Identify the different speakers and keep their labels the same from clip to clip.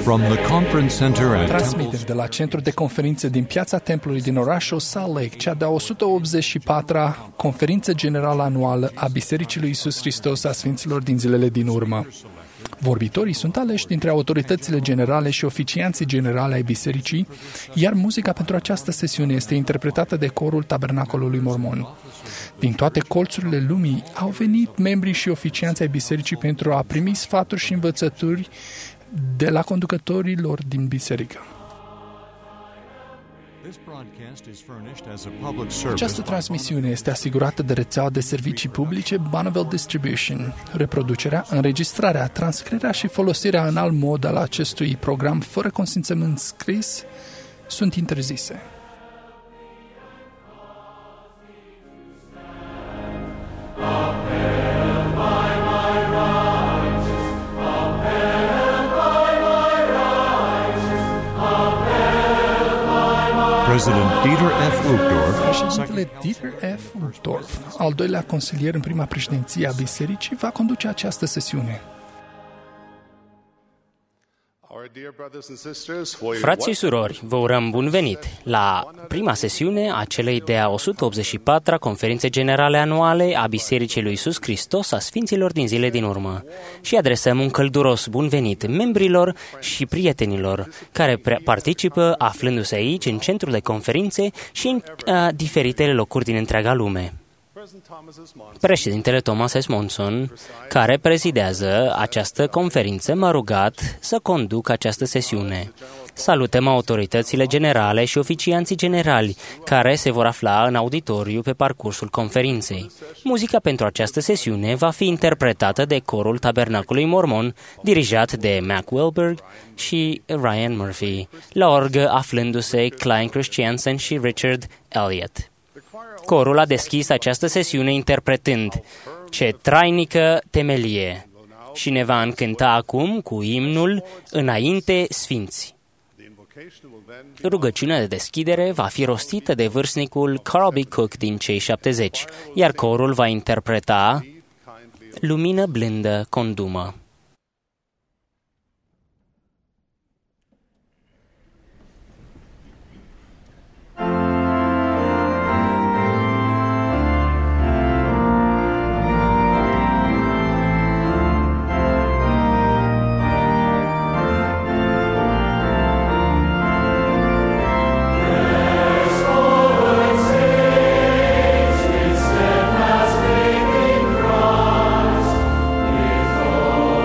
Speaker 1: From the conference center at
Speaker 2: Transmitem de la centrul de conferințe din piața Templului din orașul Salt Lake, cea de-a 184-a conferință generală anuală a Bisericii lui Iisus Hristos a Sfinților din zilele din urmă. Vorbitorii sunt aleși dintre autoritățile generale și oficianții generale ai bisericii, iar muzica pentru această sesiune este interpretată de corul Tabernacolului Mormon. Din toate colțurile lumii au venit membrii și oficianții ai bisericii pentru a primi sfaturi și învățături de la conducătorii lor din biserică. Această transmisiune este asigurată de rețeaua de servicii publice Bonneville Distribution. Reproducerea, înregistrarea, transcrierea și folosirea în alt mod al acestui program fără consimțământ scris sunt interzise. Președintele Dieter F. Uchtdorf, al doilea consilier în prima președinție a bisericii, va conduce această sesiune.
Speaker 3: Frați și surori, vă urăm bun venit la prima sesiune a celei de-a 184-a conferințe generale anuale a Bisericii lui Iisus Hristos a Sfinților din zile din urmă și adresăm un călduros bun venit membrilor și prietenilor care participă aflându-se aici în centrul de conferințe și în diferitele locuri din întreaga lume. Președintele Thomas S. Monson, care prezidează această conferință, m-a rugat să conduc această sesiune. Salutăm autoritățile generale și oficianții generali care se vor afla în auditoriu pe parcursul conferinței. Muzica pentru această sesiune va fi interpretată de corul Tabernacolului Mormon, dirijat de Mac Wilberg și Ryan Murphy, la orgă aflându-se Klein Christiansen și Richard Elliott. Corul a deschis această sesiune interpretând Ce trainică temelie și ne va încânta acum cu imnul Înainte Sfinți. Rugăciunea de deschidere va fi rostită de vârstnicul Carl B. Cook din cei 70, iar corul va interpreta Lumină blândă condumă.
Speaker 4: Președintele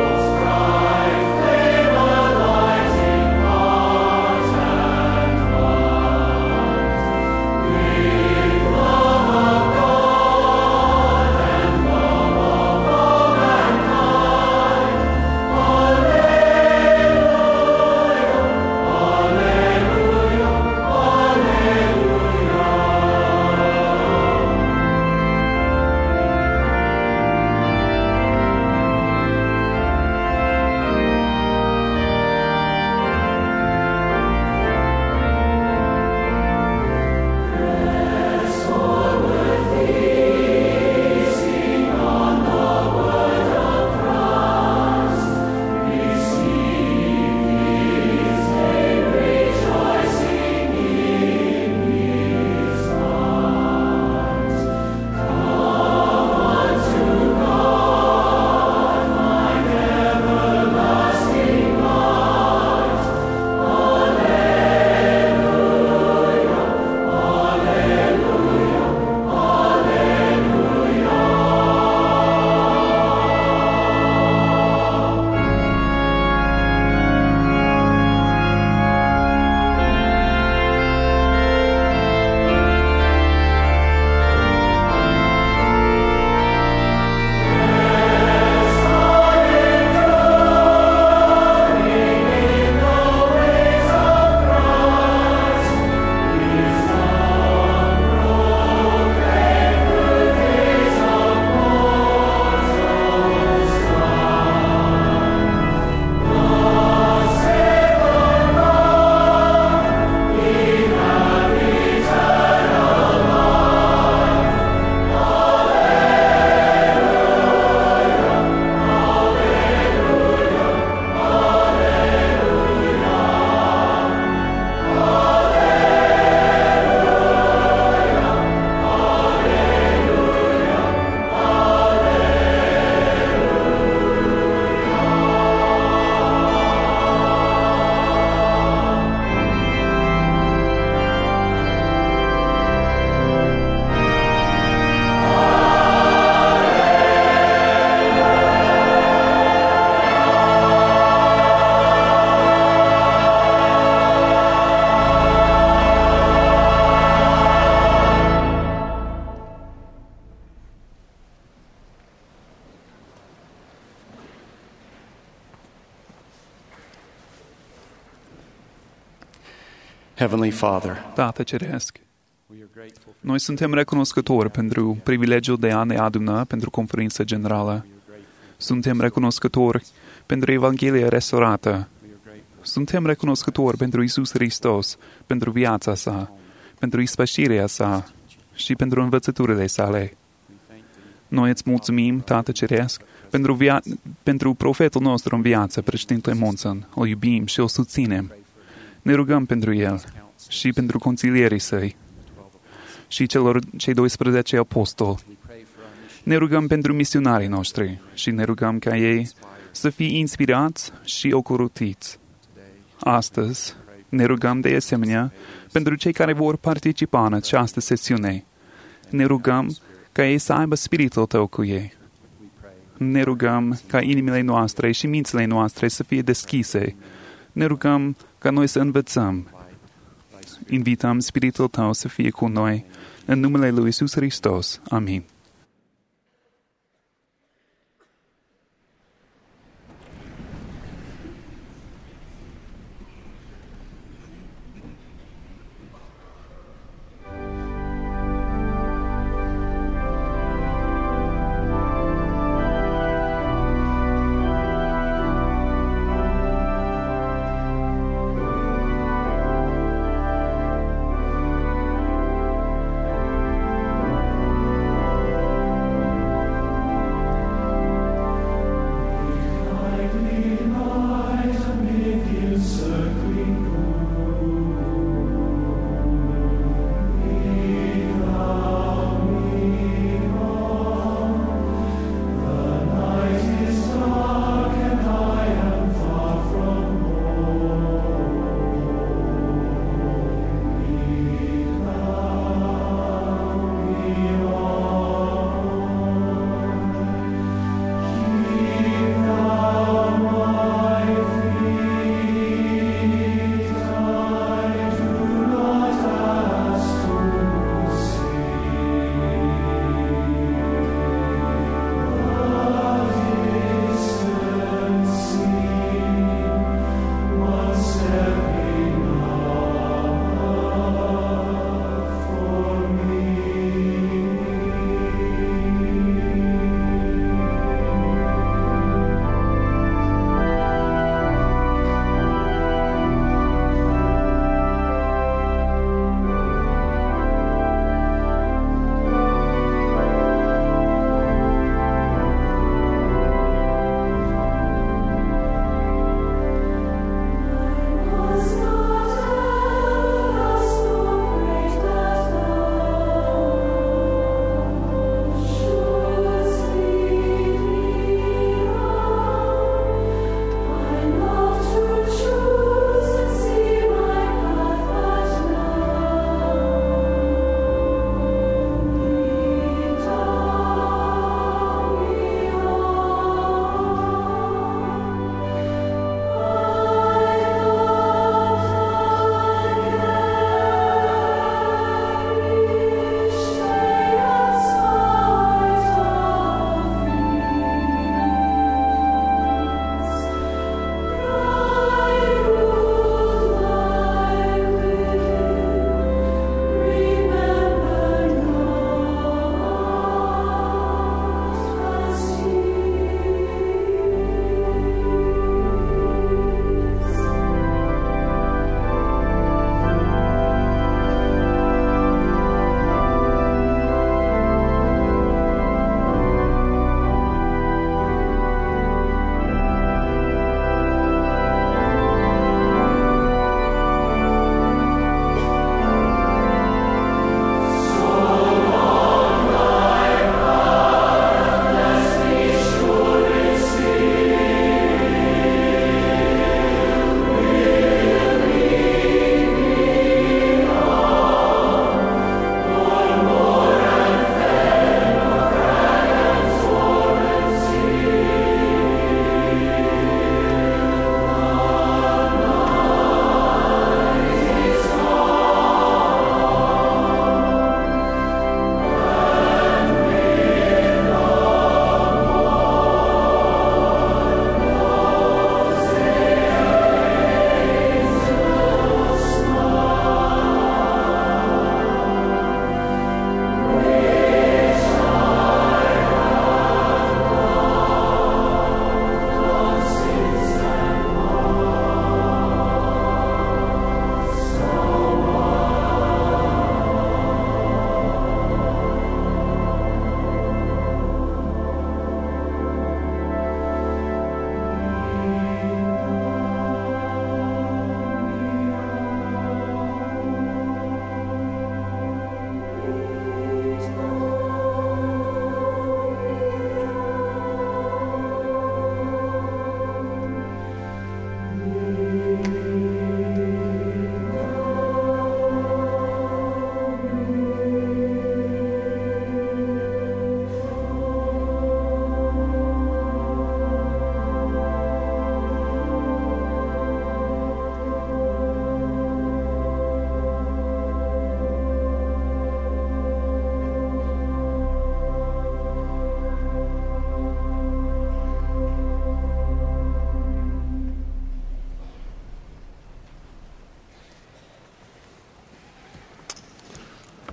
Speaker 4: Heavenly Father,
Speaker 5: Tată Ceresc, noi suntem recunoscători pentru privilegiul de a ne aduna pentru conferința generală. Suntem recunoscători pentru Evanghelia restaurată. Suntem recunoscători pentru Iisus Hristos, pentru viața sa, pentru ispășirea sa și pentru învățăturile sale. Noi îți mulțumim, Tată Ceresc, pentru profetul nostru în viață, președintele Monson. O iubim și o susținem. Ne rugăm pentru el și pentru consilierii săi și cei 12 apostoli. Ne rugăm pentru misionarii noștri și ne rugăm ca ei să fie inspirați și ocrutiți. Astăzi ne rugăm de asemenea pentru cei care vor participa în această sesiune. Ne rugăm ca ei să aibă spiritul tău cu ei. Ne rugăm ca inimile noastre și mințile noastre să fie deschise. Ne rugăm ca noi să învățăm. Invităm spiritul tău să fie cu noi. În numele lui Iisus Hristos. Amin.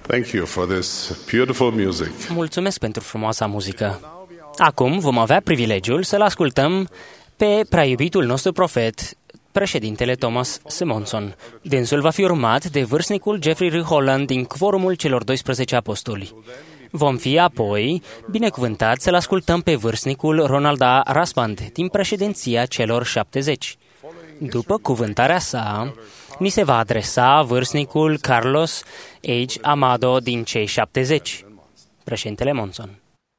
Speaker 4: Thank you for this beautiful music.
Speaker 3: Mulțumesc pentru frumoasa muzică. Acum vom avea privilegiul să-l ascultăm pe preiubitul nostru profet, președintele Thomas Simonson. Dânsul va fi urmat de vârstnicul Jeffrey R. Holland din Quorumul celor 12 apostoli. Vom fi apoi binecuvântați să-l ascultăm pe vârstnicul Ronald A. Raspand din președinția celor 70. După cuvântarea sa, ni se va adresa vârstnicul Carlos H. Amado din cei 70. Președintele Monson.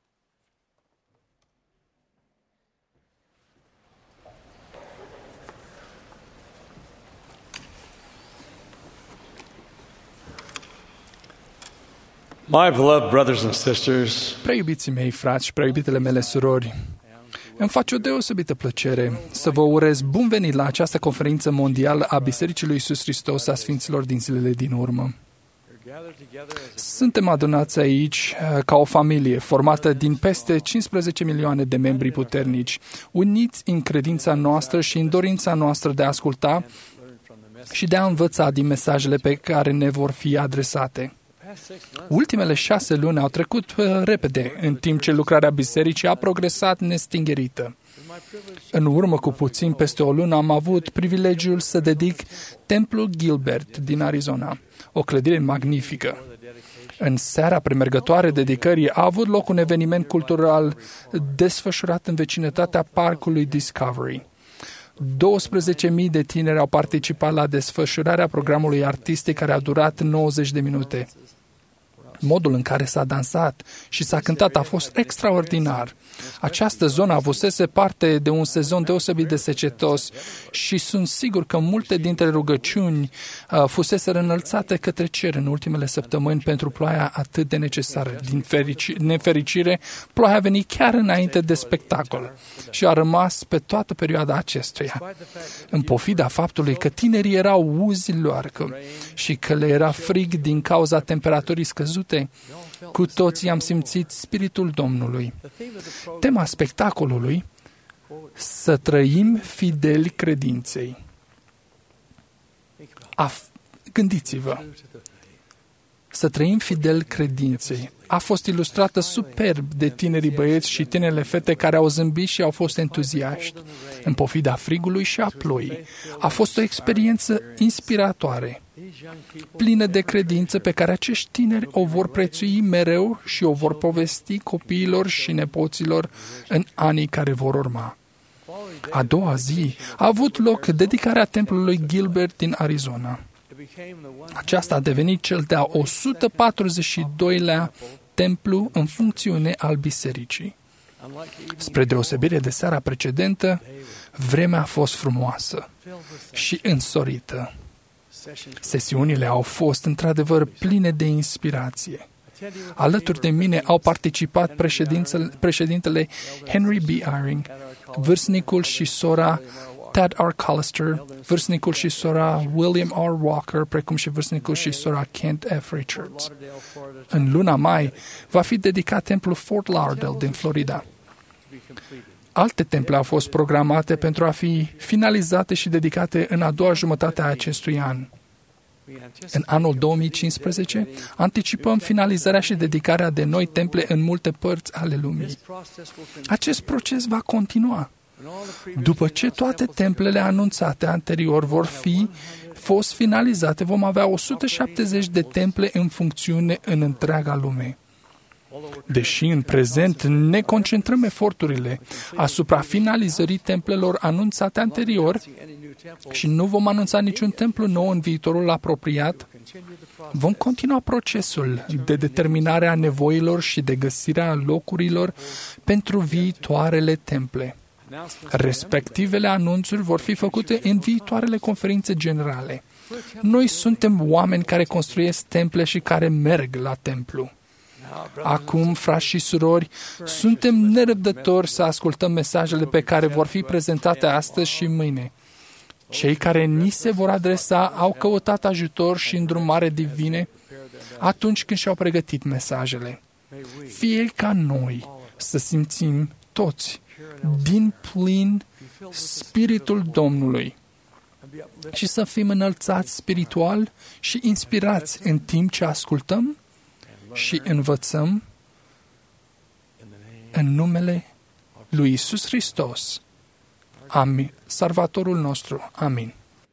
Speaker 6: My beloved brothers and sisters,
Speaker 2: Preiubiții mei frați și preiubitele mele surori, îmi face o deosebită plăcere să vă urez bun venit la această conferință mondială a Bisericii lui Iisus Hristos a Sfinților din zilele din urmă. Suntem adunați aici ca o familie formată din peste 15 milioane de membri puternici, uniți în credința noastră și în dorința noastră de a asculta și de a învăța din mesajele pe care ne vor fi adresate. Ultimele 6 luni au trecut repede, în timp ce lucrarea bisericii a progresat nestingerită. În urmă cu puțin peste o lună am avut privilegiul să dedic Templul Gilbert din Arizona, o clădire magnifică. În seara premergătoare dedicării a avut loc un eveniment cultural desfășurat în vecinătatea parcului Discovery. 12.000 de tineri au participat la desfășurarea programului artistic care a durat 90 de minute. Modul în care s-a dansat și s-a cântat a fost extraordinar. Această zonă avusese parte de un sezon deosebit de secetos și sunt sigur că multe dintre rugăciuni fuseseră înălțate către cer în ultimele săptămâni pentru ploaia atât de necesară. Din nefericire, ploaia a venit chiar înainte de spectacol și a rămas pe toată perioada acestuia. În pofida faptului că tinerii erau uzi loarcă și că le era frig din cauza temperaturii scăzute, cu toții am simțit Spiritul Domnului. Tema spectacolului: să trăim fideli credinței. Gândiți-vă, să trăim fideli credinței. A fost ilustrată superb de tinerii băieți și tinerele fete care au zâmbit și au fost entuziaști, în pofida frigului și a ploii. A fost o experiență inspiratoare, plină de credință pe care acești tineri o vor prețui mereu și o vor povesti copiilor și nepoților în anii care vor urma. A doua zi a avut loc dedicarea templului Gilbert din Arizona. Aceasta a devenit cel de-a 142-lea templu în funcțiune al bisericii. Spre deosebire de seara precedentă, vremea a fost frumoasă și însorită. Sesiunile au fost într-adevăr pline de inspirație. Alături de mine au participat președintele Henry B. Eyring, vârstnicul și sora Tad R. Collister, vârstnicul și sora William R. Walker, precum și vârstnicul și sora Kent F. Richards. În luna mai va fi dedicat templul Fort Lauderdale din Florida. Alte temple au fost programate pentru a fi finalizate și dedicate în a doua jumătate a acestui an. În anul 2015, anticipăm finalizarea și dedicarea de noi temple în multe părți ale lumii. Acest proces va continua. După ce toate templele anunțate anterior vor fi fost finalizate, vom avea 170 de temple în funcțiune în întreaga lume. Deși în prezent ne concentrăm eforturile asupra finalizării templelor anunțate anterior și nu vom anunța niciun templu nou în viitorul apropiat, vom continua procesul de determinare a nevoilor și de găsirea locurilor pentru viitoarele temple. Respectivele anunțuri vor fi făcute în viitoarele conferințe generale. Noi suntem oameni care construiesc temple și care merg la templu. Acum, frați și surori, suntem nerăbdători să ascultăm mesajele pe care vor fi prezentate astăzi și mâine. Cei care ni se vor adresa au căutat ajutor și îndrumare divine atunci când și-au pregătit mesajele. Fie ca noi să simțim toți din plin Spiritul Domnului și să fim înălțați spiritual și inspirați în timp ce ascultăm și învățăm în numele lui Iisus Hristos, Amin, Salvatorul nostru. Amin.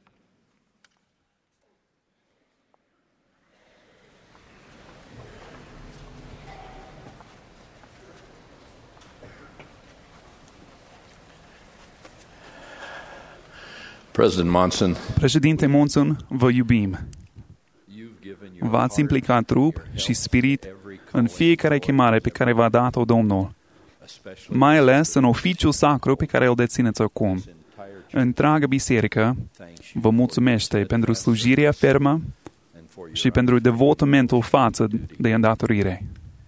Speaker 5: Președinte Monson, vă iubim. V-ați implicat trup și spirit în fiecare chemare pe care v-a dat-o Domnul, mai ales în oficiul sacru pe care îl dețineți acum. Întreaga biserică vă mulțumește pentru slujirea fermă și pentru devotamentul față de îndatorire.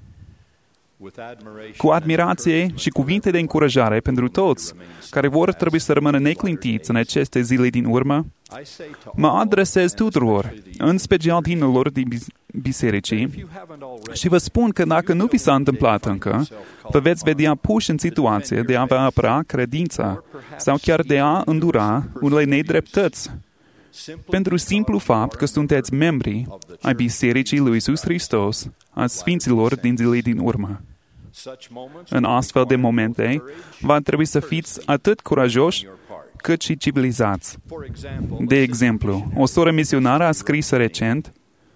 Speaker 5: Cu admirație și cuvinte de încurajare pentru toți care vor trebui să rămână neclintiți în aceste zile din urmă, mă adresez tuturor, în special tinerilor din bisericii, și vă spun că dacă nu vi s-a întâmplat încă, vă veți vedea puși în situație de a vă apăra credința sau chiar de a îndura unele nedreptăți, pentru simplu fapt că sunteți membri ai Bisericii lui Iisus Hristos, a Sfinților din zile din urmă. În astfel de momente, va trebui să fiți atât curajoși cât și civilizați. De exemplu, o soră misionară a scris recent: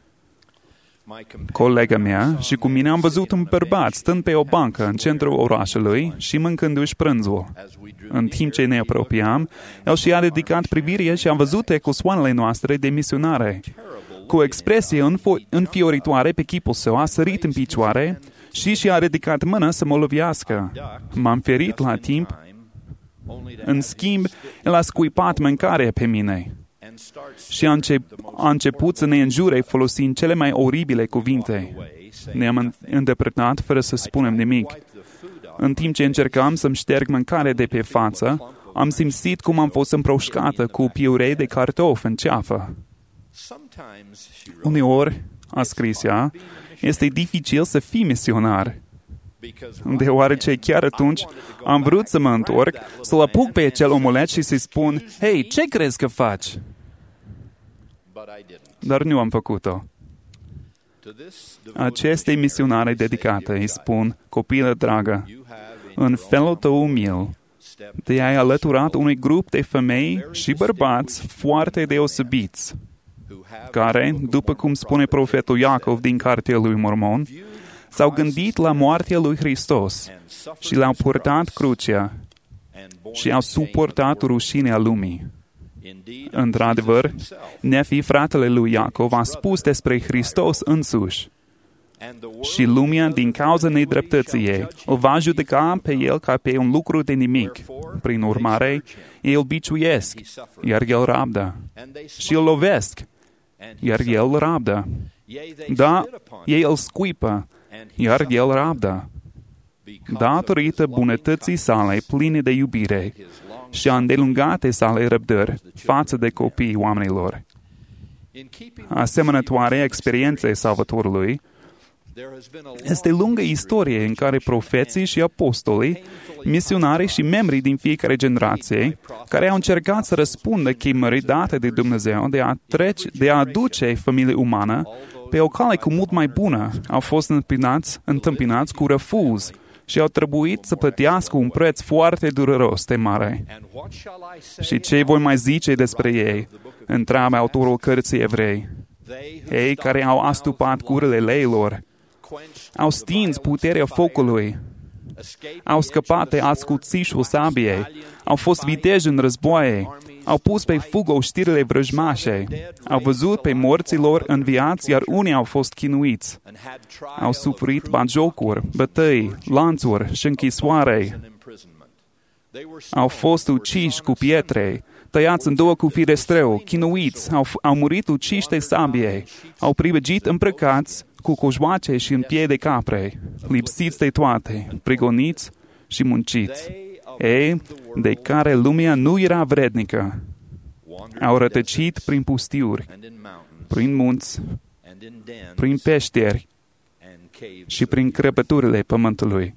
Speaker 5: colega mea și cu mine am văzut un bărbat stând pe o bancă în centrul orașului și mâncându-și prânzul. În timp ce ne apropiam, el și-a ridicat privirea și a văzut ecosoanele noastre de misionare. Cu o expresie înfioritoare pe chipul său, a sărit în picioare și și-a ridicat mâna să mă lovească. M-am ferit la timp. În schimb, el a scuipat mâncarea pe mine și a început să ne înjure folosind cele mai oribile cuvinte. Ne-am îndepărtat fără să spunem nimic. În timp ce încercam să-mi șterg mâncarea de pe față, am simțit cum am fost împroșcată cu piure de cartofi în ceafă. Uneori, a scris ea, este dificil să fii misionar, deoarece chiar atunci am vrut să mă întorc, să-l apuc pe acel omuleț și să-i spun: hei, ce crezi că faci? Dar nu am făcut-o. Acestei misionare dedicate îi spun: copilă dragă, în felul tău umil, te-ai alăturat unui grup de femei și bărbați foarte deosebiți, care, după cum spune profetul Iacov din Cartea lui Mormon, s-au gândit la moartea lui Hristos și le-au purtat crucea și au suportat rușinea lumii. Într-adevăr, Nefi, fratele lui Iacov, a spus despre Hristos însuși: și lumea, din cauza nedreptății ei, îl va judeca pe el ca pe un lucru de nimic. Prin urmare, ei îl biciuiesc, iar el rabdă, și îl lovesc, iar el rabdă. Da, ei îl scuipă, iar el rabdă, datorită bunătății sale pline de iubire și a îndelungate sale răbdări față de copiii oamenilor. Asemănătoare experienței Salvatorului, este lungă istorie în care profeții și apostolii, misionarii și membrii din fiecare generație, care au încercat să răspundă chemării date de Dumnezeu de a aduce familia umană pe o cale cu mult mai bună, au fost întâmpinați cu refuz și au trebuit să plătească un preț foarte dureros de mare. Și ce voi mai zice despre ei? Întreabă autorul cărții Evrei. Ei care au astupat gurile leilor, au stins puterea focului, au scăpat de ascuțișul sabiei, au fost viteji în războaie, au pus pe fugă știrile vrăjmașe, au văzut pe morții lor înviați, iar unii au fost chinuiți. Au suferit batjocuri, bătăi, lanțuri și închisoare. Au fost uciși cu pietre, tăiați în două cu firestreu, chinuiți, au murit uciși de sabie, au pribegit îmbrăcați cu cojoace și în piei de capre, lipsiți de toate, prigoniți și munciți. Ei, de care lumea nu era vrednică, au rătăcit prin pustiuri, prin munți, prin peșteri și prin crăpăturile pământului.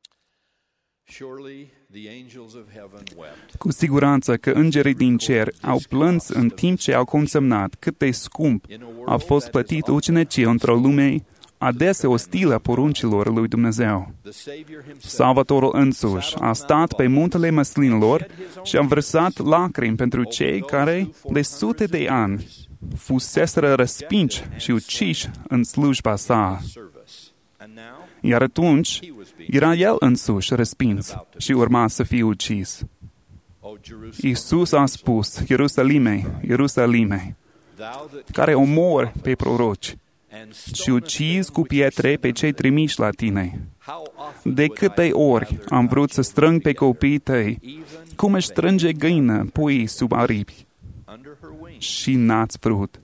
Speaker 5: Cu siguranță că îngerii din cer au plâns în timp ce au consemnat cât de scump a fost plătit ucenicie într-o lume adesea ostilă poruncilor lui Dumnezeu. Salvatorul însuși a stat pe muntele măslinilor și a vărsat lacrimi pentru cei care, de sute de ani, fuseseră respinși și uciși în slujba sa. Iar atunci era el însuși respins și urma să fie ucis. Iisus a spus, Ierusalime, Ierusalime, care omori pe proroci și ucizi cu pietre pe cei trimiși la tine. De câte ori am vrut să strâng pe copiii tăi, cum își strânge găină puii sub aripi, și n-ați vrut.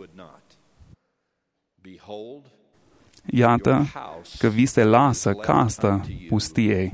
Speaker 5: Iată că vi se lasă castă pustiei.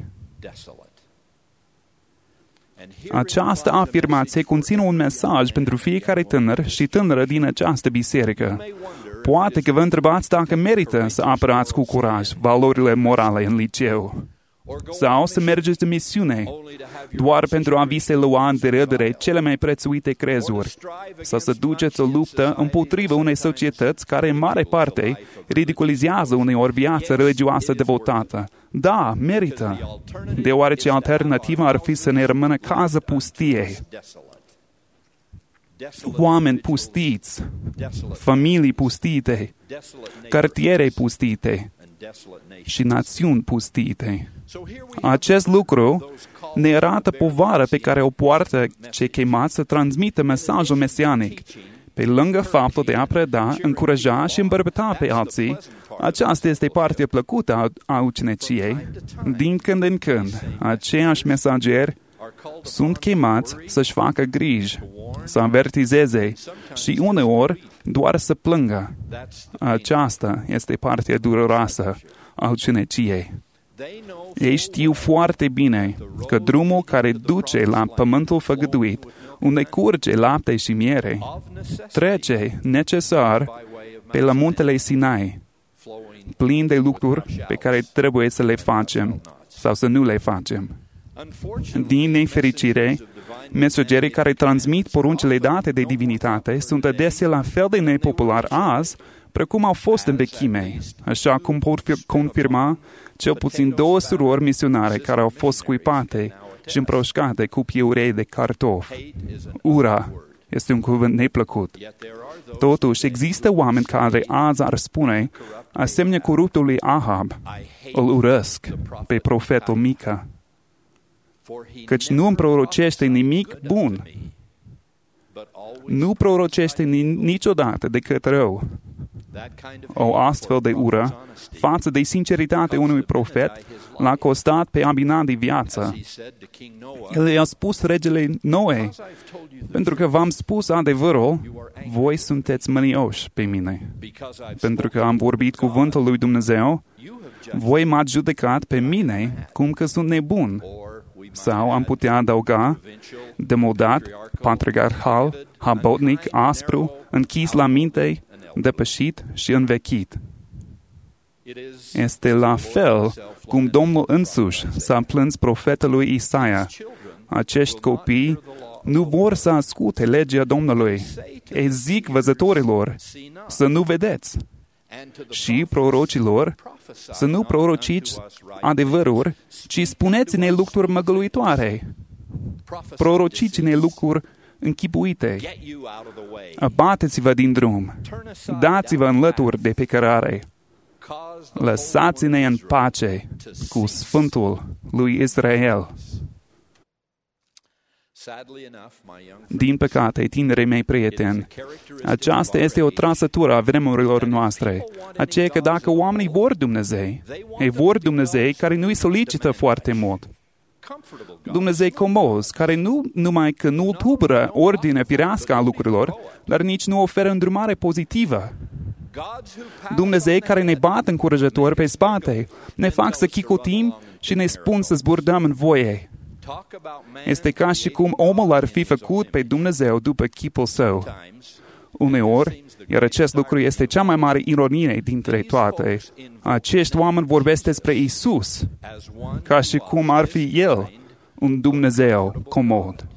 Speaker 5: Această afirmație conține un mesaj pentru fiecare tânăr și tânără din această biserică. Poate că vă întrebați dacă merită să apărați cu curaj valorile morale în liceu, sau să mergeți în misiune doar pentru a vi se lua în derâdere cele mai prețuite crezuri, sau să duceți o luptă împotriva unei societăți care în mare parte ridiculizează uneori viața religioasă devotată. Da, merită, deoarece alternativa ar fi să ne rămână casă pustie. Oameni pustiți, familii pustite, cartiere pustite și națiuni pustite. Acest lucru ne arată povara pe care o poartă cei chemați să transmită mesajul mesianic. Pe lângă faptul de a preda, încuraja și îmbărbăta pe alții, aceasta este partea plăcută a uceniciei. Din când în când, aceiași mesageri sunt chemați să-și facă griji, să avertizeze și uneori doar să plângă. Aceasta este partea dureroasă a uceniciei. Ei știu foarte bine că drumul care duce la pământul făgăduit, unde curge lapte și miere, trece necesar pe la muntele Sinai, plin de lucruri pe care trebuie să le facem sau să nu le facem. Din nefericire, mesagerii care transmit poruncile date de divinitate sunt adesea la fel de nepopulari azi, precum au fost în vechime, așa cum pot confirma cel puțin 2 surori misionare care au fost scuipate și împroșcate cu piurei de cartofi. Ura este un cuvânt neplăcut. Totuși, există oameni care azi ar spune, asemenea coruptului Ahab, îl urăsc pe profetul Mica, căci nu îmi prorocește nimic bun. Nu prorocește niciodată decât rău. O astfel de ură față de sinceritatea unui profet l-a costat pe Abinadi viața. El i-a spus regele Noe, pentru că v-am spus adevărul, voi sunteți mânioși pe mine. Pentru că am vorbit cuvântul lui Dumnezeu, voi m-ați judecat pe mine cum că sunt nebun. Sau am putea adăuga, demodat, patriarhal, habotnic, aspru, închis la minte, depășit și învechit. Este la fel cum Domnul însuși s-a plâns profetelui Isaia. Acești copii nu vor să asculte legea Domnului. Ei zic văzătorilor să nu vedeți și prorocilor să nu prorociți adevăruri, ci spuneți-ne lucruri măgăluitoare. Prorociți-ne lucruri închipuite. Abateți-vă din drum. Dați-vă în lături de pe cărare. Lăsați-ne în pace cu Sfântul lui Israel. Din păcate, tinerii mei prieteni, aceasta este o trăsătură a vremurilor noastre, aceea că dacă oamenii vor Dumnezei, ei vor Dumnezei care nu-i solicită foarte mult. Dumnezei comos, care nu numai că nu tulbură ordinea firească a lucrurilor, dar nici nu oferă îndrumare pozitivă. Dumnezei care ne bat încurajător pe spate, ne fac să chicotim și ne spun să zburdăm în voie. Este ca și cum omul ar fi făcut pe Dumnezeu după chipul său. Uneori, iar acest lucru este cea mai mare ironie dintre toate, acești oameni vorbesc despre Isus, ca și cum ar fi El un Dumnezeu comod.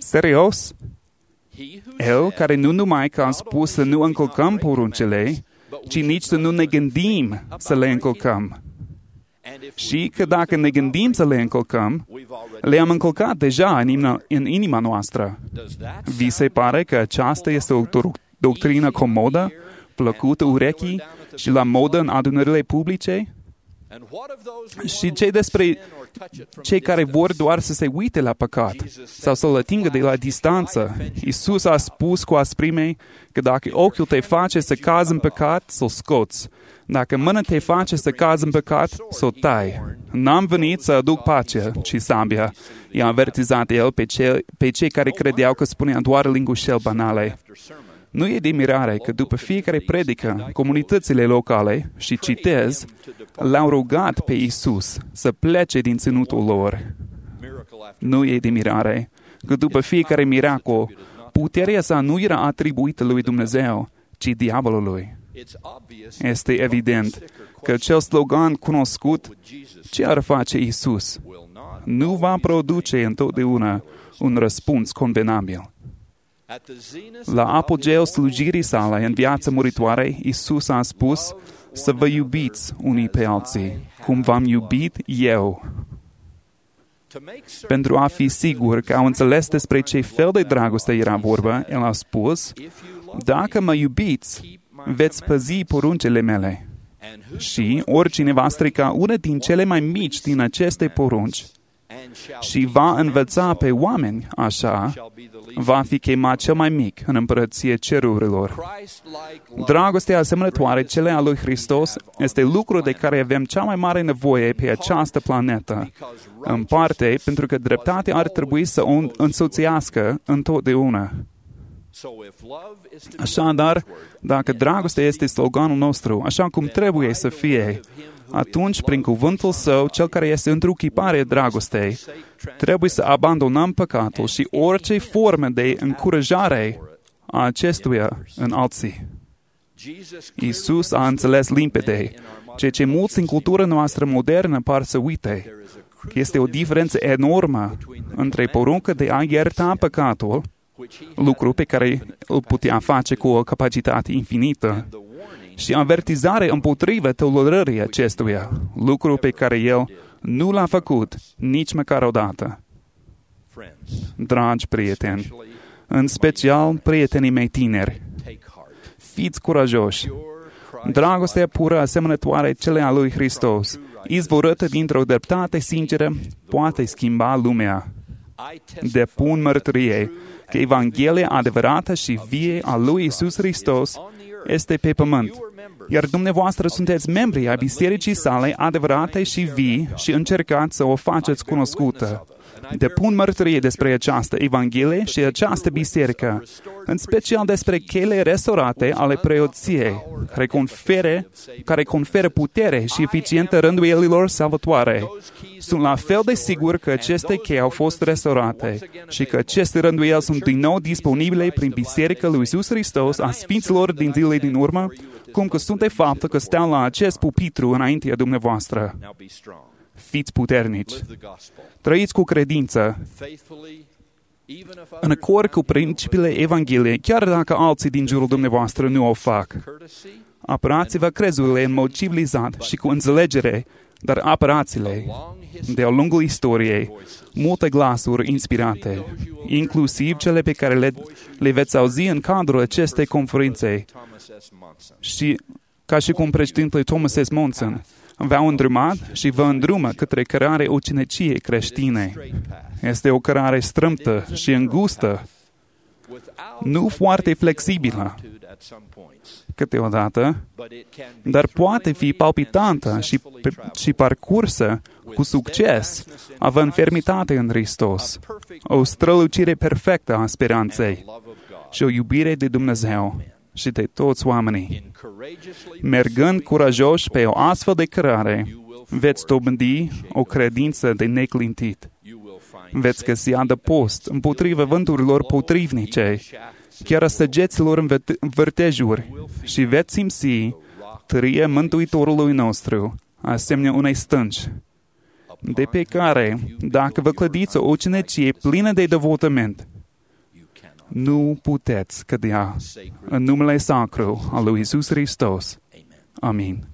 Speaker 5: Serios? El care nu numai că a spus să nu încălcăm poruncile, ci nici să nu ne gândim să le încălcăm. Și că dacă ne gândim să le încălcăm, le-am încălcat deja în inima noastră. Vi se pare că aceasta este o doctrină comodă, plăcută urechii și la modă în adunările publice? Și ce despre cei care vor doar să se uite la păcat sau să-l atingă de la distanță? Iisus a spus cu asprime că dacă ochiul te face să cazi în păcat, să-l scoți. Dacă mâna te face să cazi în păcat, să o tai. N-am venit să aduc pace, ci sabia. I-a avertizat el pe cei care credeau că spunea doar lingușeli banale. Nu e de mirare că după fiecare predică, comunitățile locale, și citez, l-au rugat pe Iisus să plece din ținutul lor. Nu e de mirare că după fiecare miracol, puterea sa nu era atribuită lui Dumnezeu, ci diavolului. Este evident că acel slogan cunoscut, ce ar face Iisus, nu va produce întotdeauna un răspuns convenabil. La apogeul slujirii sale în viața muritoare, Iisus a spus să vă iubiți unii pe alții, cum v-am iubit eu. Pentru a fi sigur că au înțeles despre ce fel de dragoste era vorba, El a spus, dacă mă iubiți, veți păzi poruncile mele. Și oricine va strica una din cele mai mici din aceste porunci și va învăța pe oameni așa, va fi chemat cel mai mic în împărăție cerurilor. Dragostea asemănătoare celei a lui Hristos este lucrul de care avem cea mai mare nevoie pe această planetă. În parte, pentru că dreptatea ar trebui să o însoțească întotdeauna. Așadar, dacă dragostea este sloganul nostru, așa cum trebuie să fie, atunci, prin cuvântul Său, Cel care este întruchiparea dragostei, trebuie să abandonăm păcatul și orice formă de încurajare a acestuia în alții. Iisus a înțeles limpede, ceea ce mulți în cultura noastră modernă par să uite, că este o diferență enormă între porunca de a ierta păcatul, lucru pe care îl putea face cu o capacitate infinită, și avertizare împotriva tolerării acestuia, lucru pe care El nu l-a făcut nici măcar odată. Dragi prieteni, în special prietenii mei tineri, fiți curajoși. Dragostea pură asemănătoare celei a lui Hristos, izvorâtă dintr-o dreptate sinceră, poate schimba lumea. Depun mărturie că Evanghelia adevărată și vie a lui Iisus Hristos este pe pământ, iar dumneavoastră sunteți membri ai bisericii sale adevărate și vii și încercați să o faceți cunoscută. Depun mărturie despre această Evanghelie și această biserică, în special despre chele restaurate ale preoției, care conferă putere și eficientă rânduielilor salvatoare. Sunt la fel de sigur că aceste chei au fost restaurate și că aceste rânduieli sunt din nou disponibile prin Biserica lui Iisus Hristos a Sfinților din zilele din urmă, cum că sunt de fapt că stau la acest pupitru înaintea dumneavoastră. Fiți puternici. Trăiți cu credință, în acord cu principiile Evangheliei, chiar dacă alții din jurul dumneavoastră nu o fac. Apărați-vă crezurile în mod civilizat și cu înțelegere, dar apărați-le. De-a lungul istoriei, multe glasuri inspirate, inclusiv cele pe care le veți auzi în cadrul acestei conferințe, și ca și cum președintele Thomas S. Monson v-au îndrumat și vă îndrumă către cărare uceniciei creștine. Este o cărare strâmtă și îngustă, nu foarte flexibilă câteodată, dar poate fi palpitantă și parcursă cu succes, având fermitate în Hristos, o strălucire perfectă a speranței și o iubire de Dumnezeu și de toți oamenii. Mergând curajoși pe o astfel de cărare, veți dobândi o credință de neclintit. Veți găsi adăpost împotriva vânturilor potrivnice, chiar a săgeților în vârtejuri, și veți simți tăria Mântuitorului nostru, asemenea unei stânci, de pe care, dacă vă clădiți o ucenicie plină de devotament, nu puteți cădea în numele sacru al lui Iisus Hristos. Amin.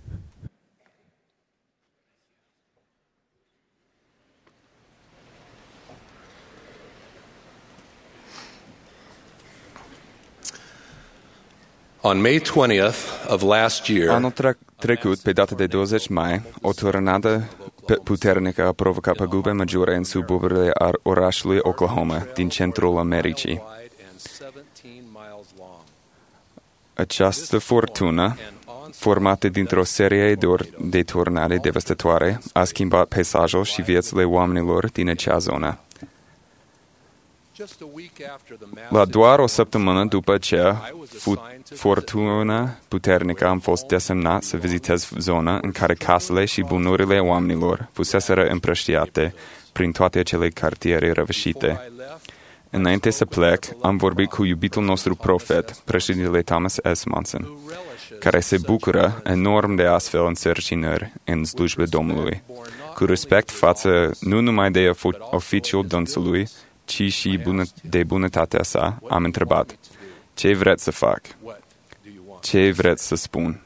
Speaker 4: On May 20th of last year,
Speaker 7: Anul trecut, pe data de 20 mai, o tornadă puternică a provocat păgube majore în suburburile orașului Oklahoma, din centrul Americii. Această furtună, formată dintr-o serie de tornade devastatoare, a schimbat peisajul și viețile oamenilor din acea zonă. La doar o săptămână după ce furtuna puternică am fost desemnat să vizitez zona în care casele și bunurile oamenilor fuseseră împrăștiate prin toate acele cartiere răvășite. Înainte să plec, am vorbit cu iubitul nostru profet, președintele Thomas S. Monson, care se bucură enorm de astfel însărcinări în slujba Domnului, cu respect față nu numai de oficiul dânsului, ci și de bunătatea sa, am întrebat: ce vreți să fac? Ce vreți să spun?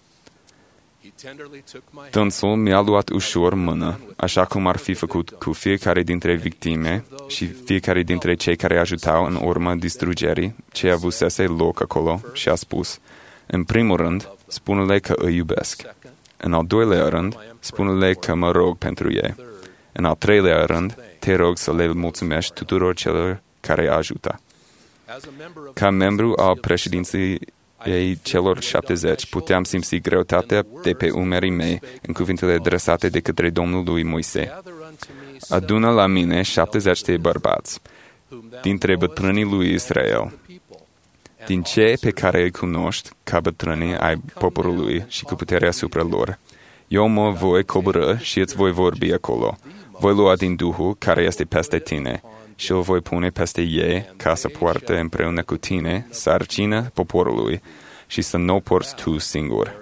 Speaker 7: Dânsul mi-a luat ușor mână, așa cum ar fi făcut cu fiecare dintre victime și fiecare dintre cei care ajutau în urma distrugerii ce avusese loc acolo, și a spus: în primul rând, spune-le că îi iubesc. În al doilea rând, spune-le că mă rog pentru ei. În al treilea rând, te rog să le mulțumești tuturor celor care ajută. Ca membru al președinției celor 70, puteam simți greutatea de pe umerii mei în cuvintele adresate de către Domnul lui Moise. Adună la mine 70 de bărbați dintre bătrânii lui Israel, din cei pe care îi cunoști ca bătrânii ai poporului și cu puterea asupra lor. Eu mă voi coborî și îți voi vorbi acolo. Voi lua din Duhul care este peste tine și îl voi pune peste ei ca să poarte împreună cu tine sarcina poporului și să nu o porți tu singur.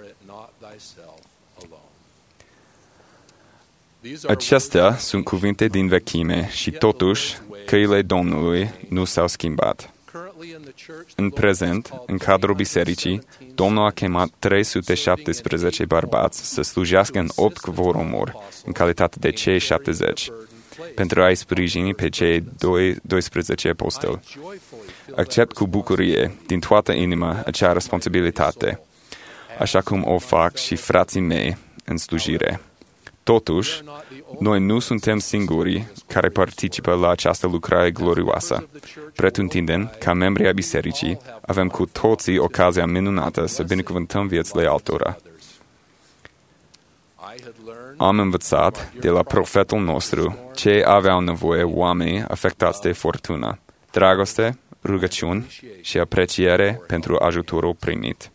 Speaker 7: Acestea sunt cuvinte din vechime și totuși căile Domnului nu s-au schimbat. În prezent, în cadrul bisericii, Domnul a chemat 317 bărbați să slujească în 8 quorumuri, în calitate de cei 70, pentru a-i sprijini pe cei 12 apostoli. Accept cu bucurie, din toată inima, acea responsabilitate, așa cum o fac și frații mei în slujire. Totuși, noi nu suntem singurii care participă la această lucrare glorioasă. Pretutindeni, ca membri ai bisericii, avem cu toții ocazia minunată să binecuvântăm viețile altora. Am învățat de la profetul nostru ce aveau nevoie oamenii afectați de furtună: dragoste, rugăciuni și apreciere pentru ajutorul primit.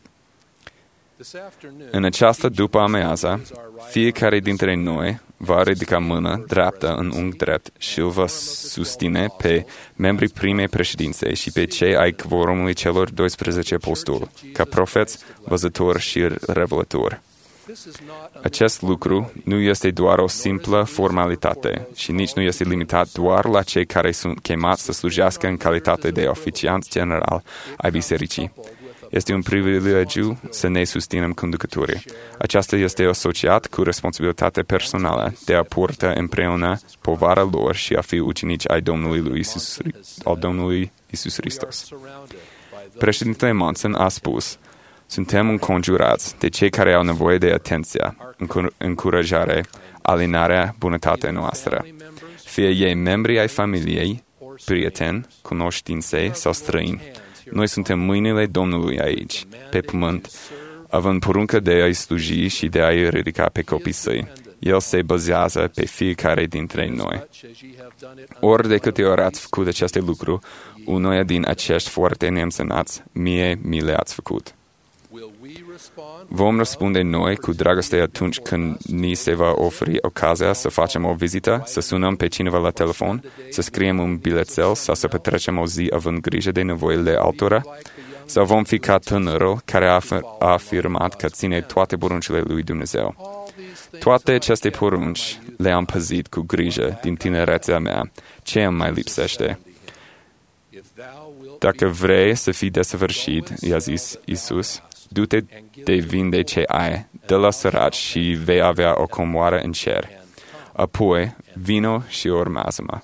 Speaker 7: În această după-amiază, fiecare dintre noi va ridica mâna dreaptă în unghi drept și îl va susține pe membrii primei președințe și pe cei ai quorumului celor 12 apostoli, ca profeți, văzători și revelatori. Acest lucru nu este doar o simplă formalitate și nici nu este limitat doar la cei care sunt chemați să slujească în calitate de oficianți general ai bisericii. Este un privilegiu să ne susținem conducătorii. Aceasta este asociat cu responsabilitatea personală de a purta împreună povara lor și a fi ucenici ai Domnului Iisus Hristos. Președintele Monson a spus: suntem înconjurați de cei care au nevoie de atenția, încurajare, alinarea, bunătatea noastră. Fie ei membri ai familiei, prieteni, cunoștințe sau străini. Noi suntem mâinile Domnului aici, pe pământ, având poruncă de a-i sluji și de a-i ridica pe copii săi. El se bazează pe fiecare dintre noi. Ori de câte ori ați făcut aceste lucruri, unuia din acești foarte neînsemnați, mie mi le-ați făcut. Vom răspunde noi cu dragoste atunci când ni se va oferi ocazia să facem o vizită, să sunăm pe cineva la telefon, să scriem un bilețel sau să petrecem o zi având grijă de nevoile altora? Sau vom fi ca tânărul care a afirmat că ține toate poruncile lui Dumnezeu? Toate aceste porunci le-am păzit cu grijă din tinerețea mea. Ce îmi mai lipsește? Dacă vrei să fii desăvârșit, i-a zis Iisus, du-te de vinde ce ai, dă la săraci și vei avea o comoară în cer. Apoi, vino și urmează-mă.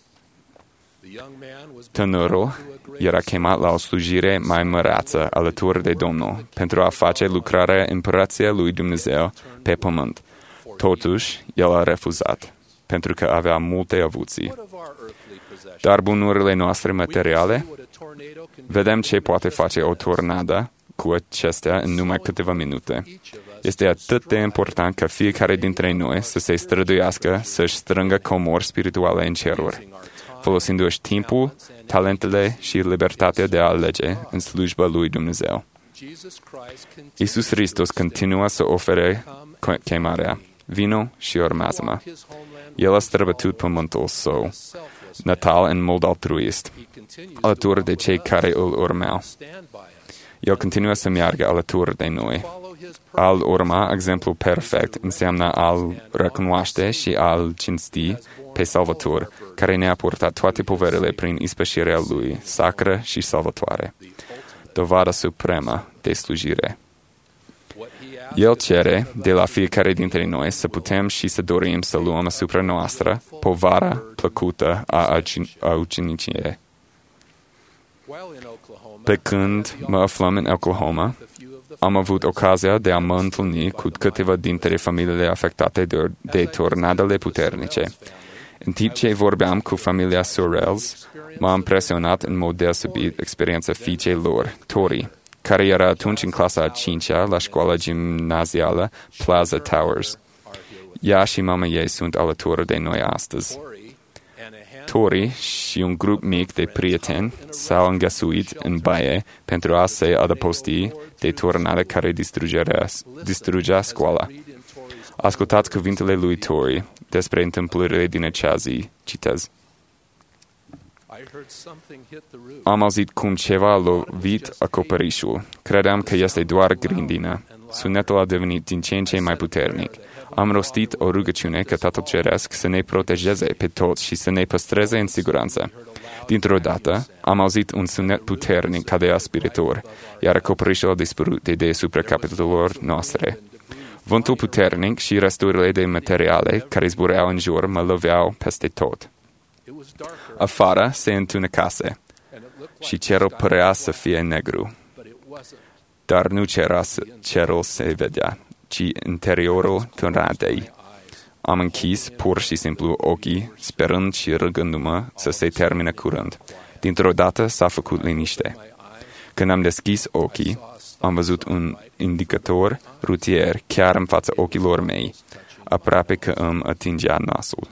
Speaker 7: Tânărul era chemat la o slujire mai măreață alături de Domnul pentru a face lucrarea împărăției lui Dumnezeu pe pământ. Totuși, el a refuzat, pentru că avea multe avuții. Dar bunurile noastre materiale? Vedem ce poate face o tornadă cu acestea în numai câteva minute. Este atât de important ca fiecare dintre noi să se străduiască să-și strângă comori spirituale în ceruri, folosindu-și timpul, talentele și libertatea de a alege în slujba lui Dumnezeu. Iisus Hristos continuă să ofere chemarea: vino și urmează-mă. El a străbătut pământul său natal în mod altruist, alături de cei care îl urmeau. El continuă să meargă alături de noi. Al urma exemplu perfect înseamnă a-L recunoaște și a-L cinsti pe Salvator, care ne-a purtat toate poverile prin ispășirea Lui, sacră și salvatoare. Dovada supremă de slujire. El cere de la fiecare dintre noi să putem și să dorim să luăm asupra noastră povara plăcută a uceniciei. Pe când mă aflam în Oklahoma, am avut ocazia de a mă întâlni cu câteva dintre familiile afectate de tornadele puternice. În timp ce vorbeam cu familia Sorrells, m-a impresionat în mod deosebit experiența fiicei lor, Tori, care era atunci în clasa a 5-a la școala gimnazială Plaza Towers. Ea și mama ei sunt alături de noi astăzi. Tori și un grup mic de prieteni s-au îngăsuit în baie pentru a se adăposti de tornada care distrugea școala. Ascultați cuvintele lui Tori despre întâmplările din acea zi. Citez. Am auzit cum ceva a lovit acoperișul. Credeam că este doar grindină. Sunetul a devenit din ce în ce mai puternic. Am rostit o rugăciune că Tatăl Ceresc să ne protejeze pe toți și să ne păstreze în siguranță. Dintr-o dată, am auzit un sunet puternic ca de aspirator, iar acoperișul a dispărut de deasupra capitelor noastre. Vântul puternic și resturile de materiale care zbureau în jur mă loveau peste tot. Afară se întunecase și cerul părea să fie negru. Dar nu cerul se vedea, ci interiorul tornadei. Am închis pur și simplu ochii, sperând și rugându-mă să se termine curând. Dintr-o dată s-a făcut liniște. Când am deschis ochii, am văzut un indicator rutier chiar în fața ochilor mei, aproape că îmi atingea nasul.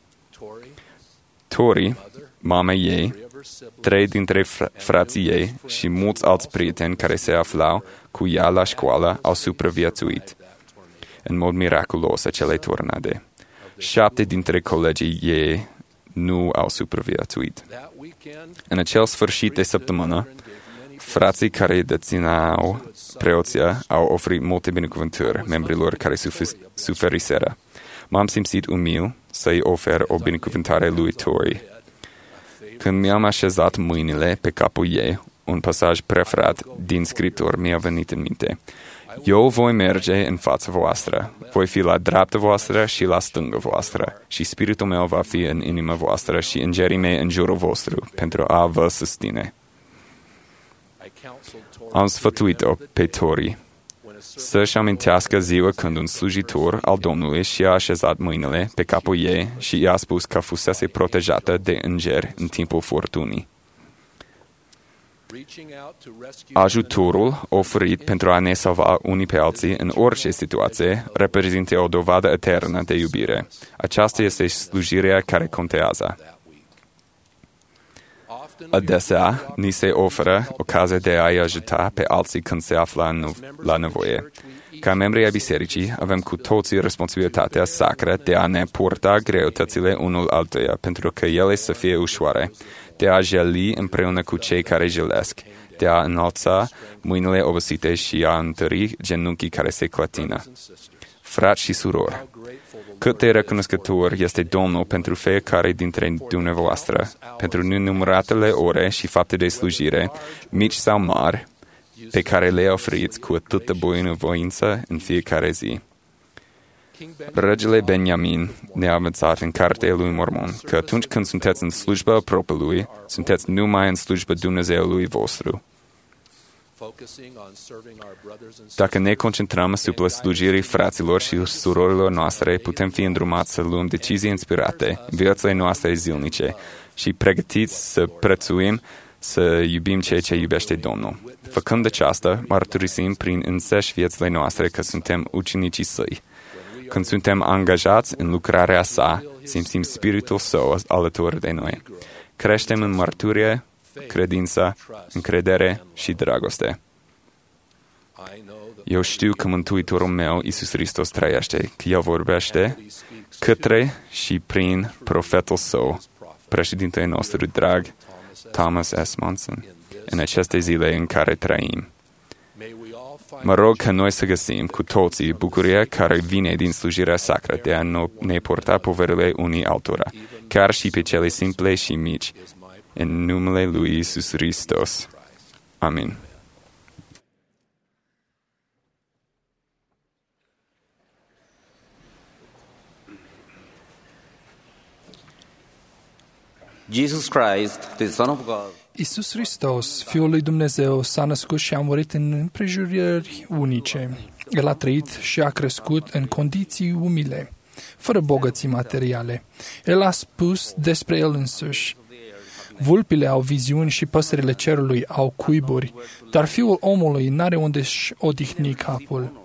Speaker 7: Tori, mama ei, 3 dintre frații ei și mulți alți prieteni care se aflau cu ea la școală au supraviețuit în mod miraculos acelei tornade. 7 dintre colegii ei nu au supraviețuit. În acel sfârșit de săptămână, frații care dețineau preoția au oferit multe binecuvântări membrilor care suferiseră. M-am simțit umil să-i ofer o binecuvântare lui Tori. Când mi-am așezat mâinile pe capul ei, un pasaj preferat din Scripturi mi-a venit în minte. Eu voi merge în fața voastră, voi fi la dreapta voastră și la stânga voastră, și spiritul meu va fi în inima voastră și îngerii mei în jurul vostru, pentru a vă susține. Am sfătuit-o pe Tori să-și amintească ziua când un slujitor al Domnului și-a așezat mâinile pe capul ei și i-a spus că fusese protejată de îngeri în timpul furtunii. Ajutorul oferit pentru a ne salva unii pe alții în orice situație reprezintă o dovadă eternă de iubire. Aceasta este slujirea care contează. Adesea, ni se oferă ocazia de a-i ajuta pe alții când se află la nevoie. Ca membri ai bisericii, avem cu toții responsabilitatea sacră de a ne purta greutățile unul altuia, pentru că ele să fie ușoare, de a jeli împreună cu cei care jelesc, de a înalța mâinile obosite și a întări genunchii care se clătină. Frați și surori, cât de recunoscător este Domnul pentru fiecare dintre dumneavoastră, pentru nenumăratele ore și fapte de slujire, mici sau mari, pe care le oferiți cu atâta bunăvoință în fiecare zi. Regele Benjamin ne-a învățat în Cartea lui Mormon că atunci când sunteți în slujba propriului, sunteți numai în slujba Dumnezeului vostru. Dacă ne concentrăm asupra slujirii fraților și surorilor noastre, putem fi îndrumați să luăm decizii inspirate în viețile noastre zilnice și pregătiți să prețuim, să iubim ceea ce iubește Domnul. Făcând aceasta, mărturisim prin înseși viețile noastre că suntem ucenicii săi. Când suntem angajați în lucrarea sa, simțim spiritul său alături de noi. Creștem în mărturie, credință, încredere și dragoste. Eu știu că Mântuitorul meu, Iisus Hristos, trăiește, că El vorbește către și prin profetul său, președintele nostru drag, Thomas S. Monson, în aceste zile în care trăim. Mă rog ca noi să găsim cu toții bucuria care vine din slujirea sacră de a ne porta poverile unii altora, chiar și pe cele simple și mici, în numele lui Iisus Hristos. Amin.
Speaker 8: Jesus Christ, the Son of God,
Speaker 2: Iisus Hristos, Fiul lui Dumnezeu, s-a născut și a murit în împrejurări unice. El a trăit și a crescut în condiții umile, fără bogății materiale. El a spus despre el însuși: vulpile au viziuni și păsările cerului au cuiburi, dar Fiul omului n-are unde-și odihni capul.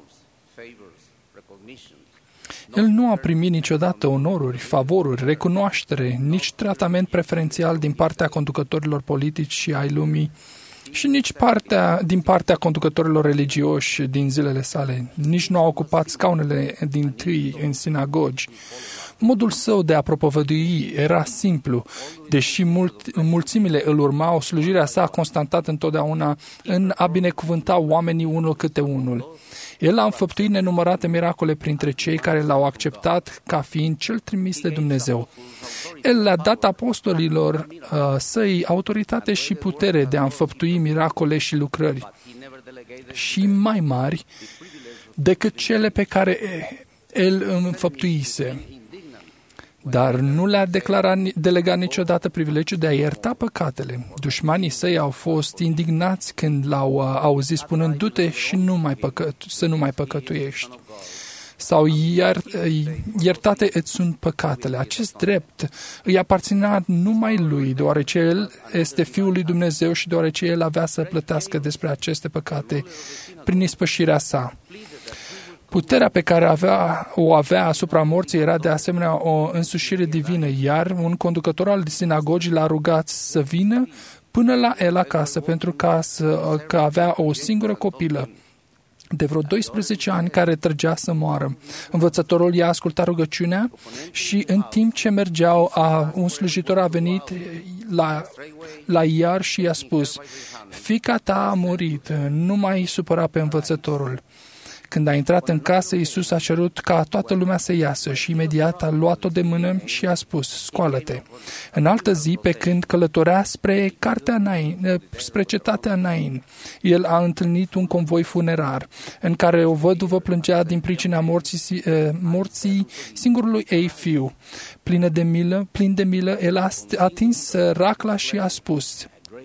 Speaker 2: El nu a primit niciodată onoruri, favoruri, recunoaștere, nici tratament preferențial din partea conducătorilor politici și ai lumii, și nici din partea conducătorilor religioși din zilele sale. Nici nu a ocupat scaunele dintâi în sinagogi. Modul său de a propovădui era simplu. Deși mulțimile îl urmau, slujirea sa a constatat întotdeauna în a binecuvânta oamenii unul câte unul. El a înfăptuit nenumărate miracole printre cei care l-au acceptat ca fiind cel trimis de Dumnezeu. El le-a dat apostolilor săi autoritate și putere de a înfăptui miracole și lucrări și mai mari decât cele pe care el înfăptuise. Dar nu le-a delegat niciodată privilegiul de a ierta păcatele. Dușmanii săi au fost indignați când l-au auzit spunând: du-te și să nu mai păcătuiești. Sau iertate îți sunt păcatele. Acest drept îi aparținea numai lui, deoarece el este Fiul lui Dumnezeu și deoarece el avea să plătească despre aceste păcate prin ispășirea sa. Puterea pe care o avea asupra morții era de asemenea o însușire divină, iar un conducător al sinagogii l-a rugat să vină până la el acasă, pentru că avea o singură copilă de vreo 12 ani care trăgea să moară. Învățătorul i-a ascultat rugăciunea și în timp ce mergeau, un slujitor a venit la iar și i-a spus: fiica ta a murit, nu mai supăra pe învățătorul. Când a intrat în casă, Iisus a cerut ca toată lumea să iasă și imediat a luat-o de mână și a spus: scoală-te. În altă zi, pe când călătorea spre cetatea Nain, el a întâlnit un convoi funerar în care o văduvă plângea din pricina morții singurului ei fiu. Plin de milă, el a atins racla și a spus: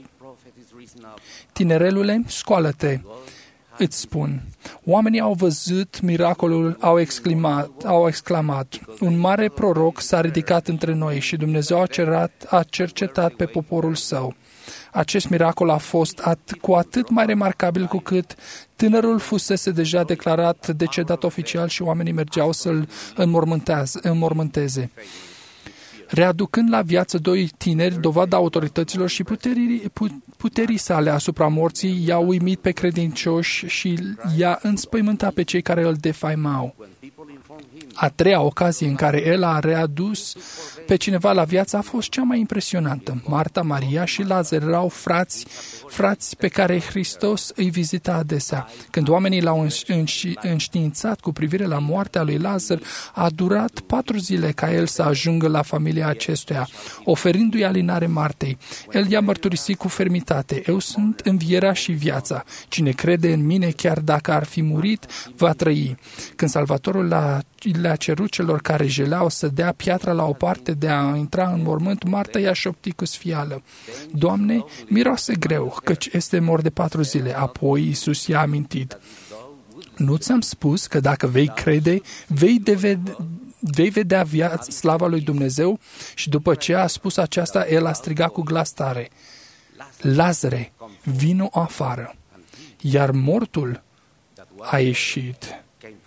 Speaker 2: tinerelule, scoală-te. Îți spun, oamenii au văzut miracolul, au exclamat: un mare proroc s-a ridicat între noi și Dumnezeu a cercetat pe poporul său. Acest miracol a fost cu atât mai remarcabil cu cât tânărul fusese deja declarat decedat oficial și oamenii mergeau să-l înmormânteze. Readucând la viață doi tineri, dovada autorităților și puterii sale asupra morții, i-a uimit pe credincioși și i-a înspăimântat pe cei care îl defaimau. A treia ocazie în care El a readus pe cineva la viață a fost cea mai impresionantă. Marta, Maria și Lazar erau frați pe care Hristos îi vizita adesea. Când oamenii l-au înștiințat cu privire la moartea lui Lazar, a durat 4 zile ca El să ajungă la familia acestuia, oferindu-i alinare Martei. El i-a mărturisit cu fermitate: eu sunt învierea și viața. Cine crede în mine, chiar dacă ar fi murit, va trăi. Când Salvatorul le-a cerut celor care jeleau să dea piatra la o parte de a intra în mormânt, Marta i-a șoptit cu sfială: Doamne, miroase greu, căci este mort de 4 zile. Apoi Iisus i-a amintit: nu ți-am spus că dacă vei crede, vei vedea slava lui Dumnezeu? Și după ce a spus aceasta, El a strigat cu glas tare: Lazare, vino afară. Iar mortul a ieșit.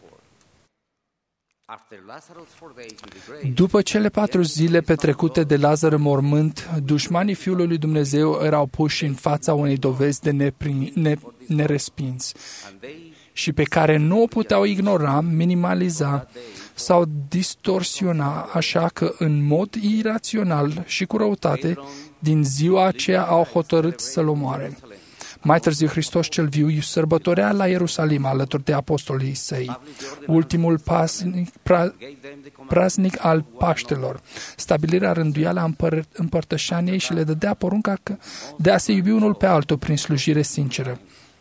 Speaker 2: După cele 4 zile petrecute de Lazar în mormânt, dușmanii Fiului lui Dumnezeu erau puși în fața unei dovezi de nerespins și pe care nu o puteau ignora, minimaliza sau distorsiona, așa că în mod irațional și cu răutate, din ziua aceea au hotărât să-L omoare. Mai târziu, Hristos cel viu sărbătorea la Ierusalim alături de apostolii săi, ultimul praznic al Paștelor, stabilirea rânduială a împărtășaniei și le dădea porunca de a se iubi unul pe altul prin slujire sinceră.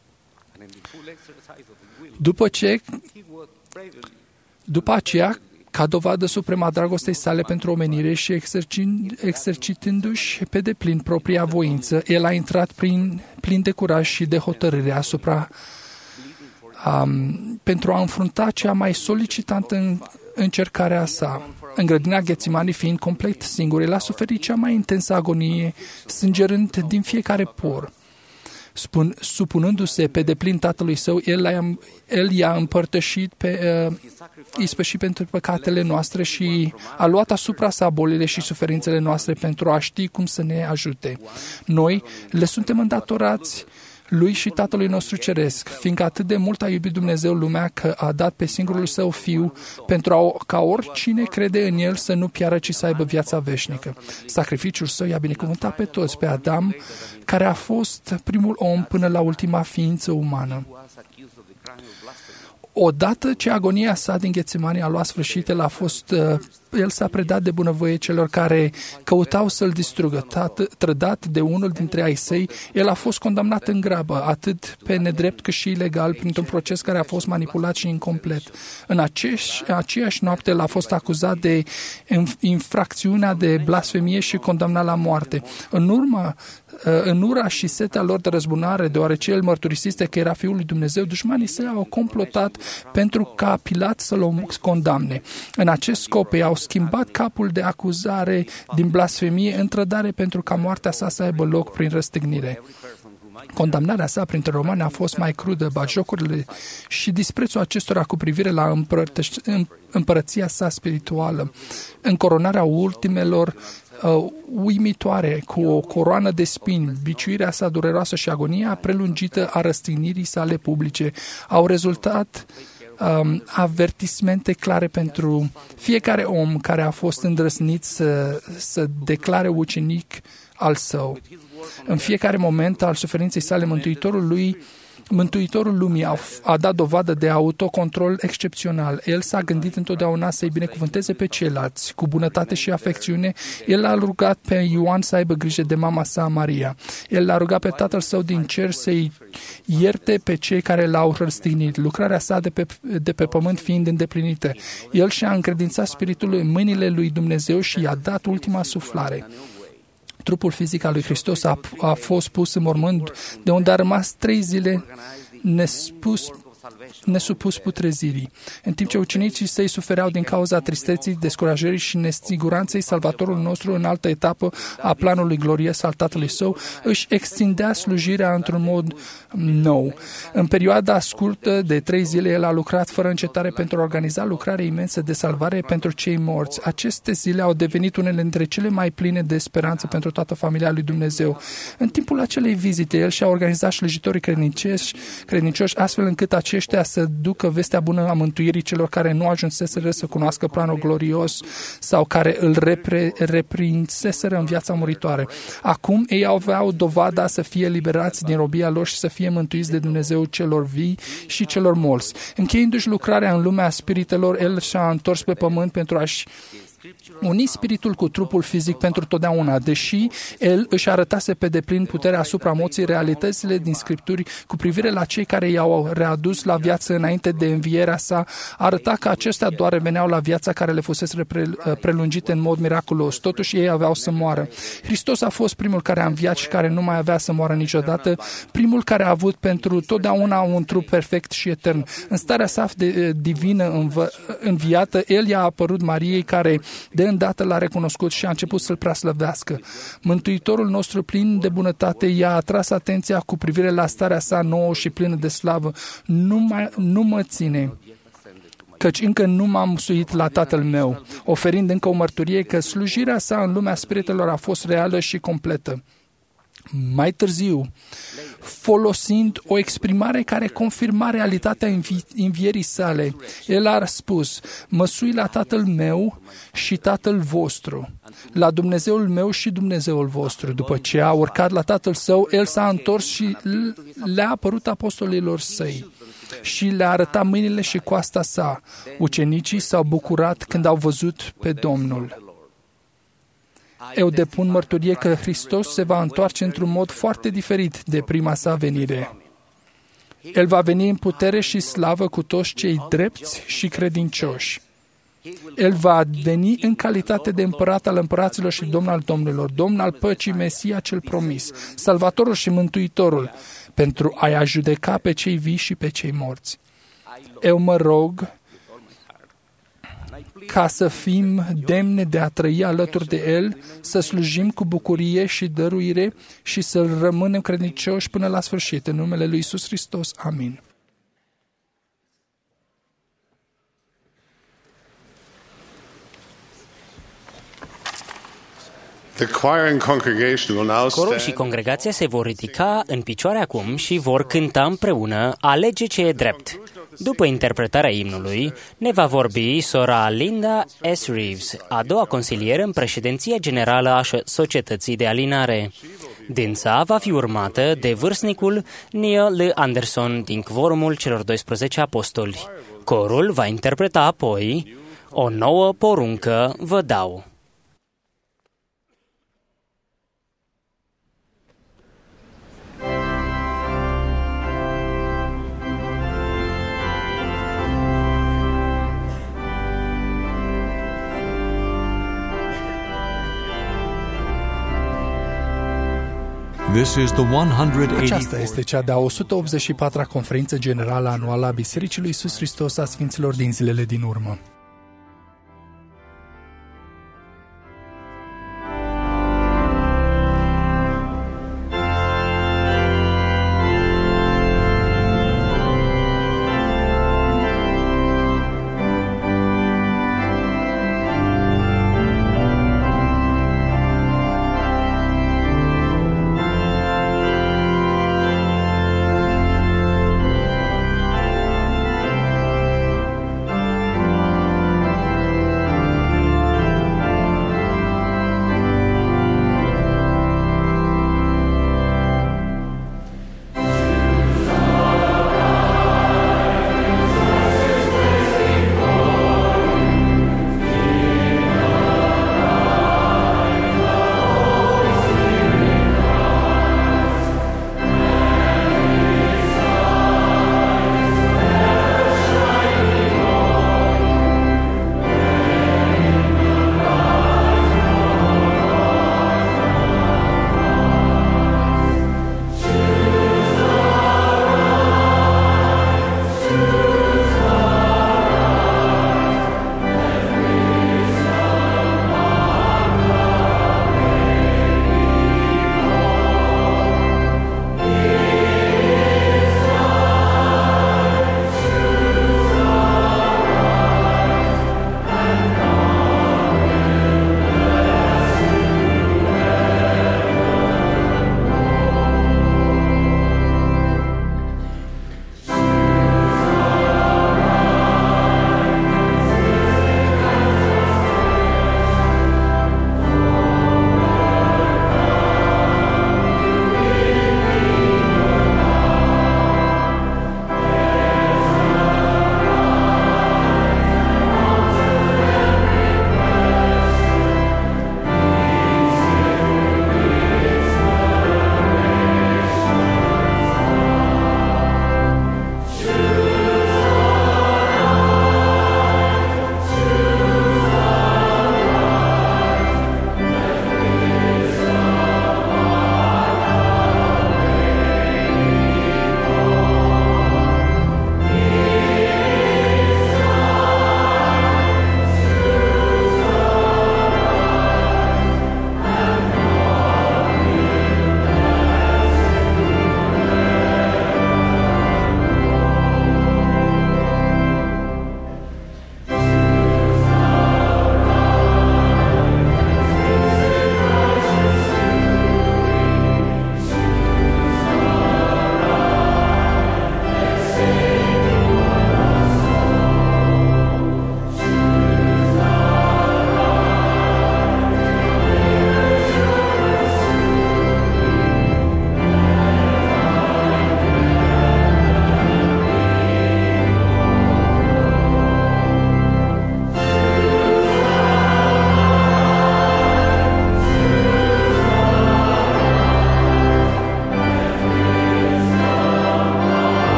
Speaker 2: După aceea, ca dovadă suprema dragostei sale pentru omenire și exercitându-și pe deplin propria voință, El a intrat plin de curaj și de hotărâre pentru a înfrunta cea mai solicitantă încercarea sa. În grădina Ghețimani, fiind complet singur, El a suferit cea mai intensă agonie, sângerând din fiecare por. Supunându-se pe deplin Tatălui Său, El i-a împărtășit ispășit pentru păcatele noastre și a luat asupra sa bolile și suferințele noastre pentru a ști cum să ne ajute. Noi le suntem îndatorați Lui și Tatălui nostru Ceresc, fiindcă atât de mult a iubit Dumnezeu lumea că a dat pe singurul Său Fiu ca oricine crede în El să nu piară, ci să aibă viața veșnică. Sacrificiul Său i-a binecuvântat pe toți, pe Adam, care a fost primul om până la ultima ființă umană. Odată ce agonia sa din Ghețimani a luat sfârșit, El s-a predat de bunăvoie celor care căutau să-L distrugă. Trădat de unul dintre ai săi, El a fost condamnat în grabă, atât pe nedrept cât și ilegal, printr-un proces care a fost manipulat și incomplet. În aceeași noapte, El a fost acuzat de infracțiunea de blasfemie și condamnat la moarte. În ura și setea lor de răzbunare, deoarece El mărturisise că era Fiul lui Dumnezeu, dușmanii săi au complotat pentru ca Pilat să-L condamne. În acest scop, ei au schimbat capul de acuzare din blasfemie în trădare pentru ca moartea sa să aibă loc prin răstignire. Condamnarea sa printre romani a fost mai crudă, batjocurile și disprețul acestora cu privire la împărăția sa spirituală, încoronarea ultimelor uimitoare cu o coroană de spini, biciuirea sa dureroasă și agonia prelungită a răstignirii sale publice au rezultat avertismente clare pentru fiecare om care a fost îndrăznit să declare ucenic al Său. În fiecare moment al suferinței sale, Mântuitorul lumii a dat dovadă de autocontrol excepțional. El s-a gândit întotdeauna să-i binecuvânteze pe ceilalți. Cu bunătate și afecțiune, El a rugat pe Ioan să aibă grijă de mama sa, Maria. El l-a rugat pe Tatăl Său din cer să-i ierte pe cei care l-au răstignit, lucrarea sa de pe pământ fiind îndeplinită. El și-a încredințat spiritul în mâinile lui Dumnezeu și i-a dat ultima suflare. Trupul fizic al lui Hristos a fost pus în mormânt, de unde a rămas 3 zile nesupus putrezirii. În timp ce ucenicii săi sufereau din cauza tristeții, descurajării și nesiguranței, Salvatorul nostru, în altă etapă a planului glorios al Tatălui Său, își extindea slujirea într-un mod nou. În perioada scurtă de 3 zile, El a lucrat fără încetare pentru a organiza lucrarea imensă de salvare pentru cei morți. Aceste zile au devenit unele dintre cele mai pline de speranță pentru toată familia lui Dumnezeu. În timpul acelei vizite, El și-a organizat slujitorii credincioși astfel încât aceia aceștia să ducă vestea bună a mântuirii celor care nu ajunseseră să cunoască planul glorios sau care îl reprinseseră în viața muritoare. Acum ei aveau dovada să fie liberați din robia lor și să fie mântuiți de Dumnezeu celor vii și celor morți. Încheiindu-și lucrarea în lumea spiritelor, El și-a întors pe pământ pentru a-și uni spiritul cu trupul fizic pentru totdeauna, deși El își arătase pe deplin puterea asupra moții, realitățile din Scripturi cu privire la cei care i-au readus la viață înainte de învierea sa, arăta că acestea doar reveneau la viața care le fusese prelungită în mod miraculos. Totuși ei aveau să moară. Hristos a fost primul care a înviat și care nu mai avea să moară niciodată, primul care a avut pentru totdeauna un trup perfect și etern. În starea sa divină înviată, El i-a apărut Mariei, care de îndată l-a recunoscut și a început să-l preaslăvească. Mântuitorul nostru plin de bunătate i-a atras atenția cu privire la starea sa nouă și plină de slavă. Nu mă ține, căci încă nu m-am suit la Tatăl meu, oferind încă o mărturie că slujirea sa în lumea spiritelor a fost reală și completă. Mai târziu, folosind o exprimare care confirma realitatea învierii sale, El a spus: mă sui la Tatăl meu și Tatăl vostru, la Dumnezeul meu și Dumnezeul vostru. După ce a urcat la Tatăl său, El s-a întors și le-a apărut apostolilor săi și le-a arătat mâinile și coasta sa. Ucenicii s-au bucurat când au văzut pe Domnul. Eu depun mărturie că Hristos se va întoarce într-un mod foarte diferit de prima sa venire. El va veni în putere și slavă cu toți cei drepți și credincioși. El va veni în calitate de împărat al împăraților și domn al domnilor, domn al păcii, Mesia cel promis, Salvatorul și Mântuitorul, pentru a-i judeca pe cei vii și pe cei morți. Eu mă rog ca să fim demne de a trăi alături de El, să slujim cu bucurie și dăruire și să rămânem credincioși până la sfârșit. În numele lui Iisus Hristos. Amin.
Speaker 3: Corul și congregația se vor ridica în picioare acum și vor cânta împreună Alege ce e drept. După interpretarea imnului, ne va vorbi sora Linda S. Reeves, a doua consilieră în președinția generală a Societății de Alinare. Dânsa va fi urmată de vârstnicul Neil L. Anderson din Quorumul celor 12 apostoli. Corul va interpreta apoi O nouă poruncă vă dau.
Speaker 2: Aceasta este cea de-a 184-a conferință generală anuală a Bisericii lui Iisus Hristos a Sfinților din zilele din urmă.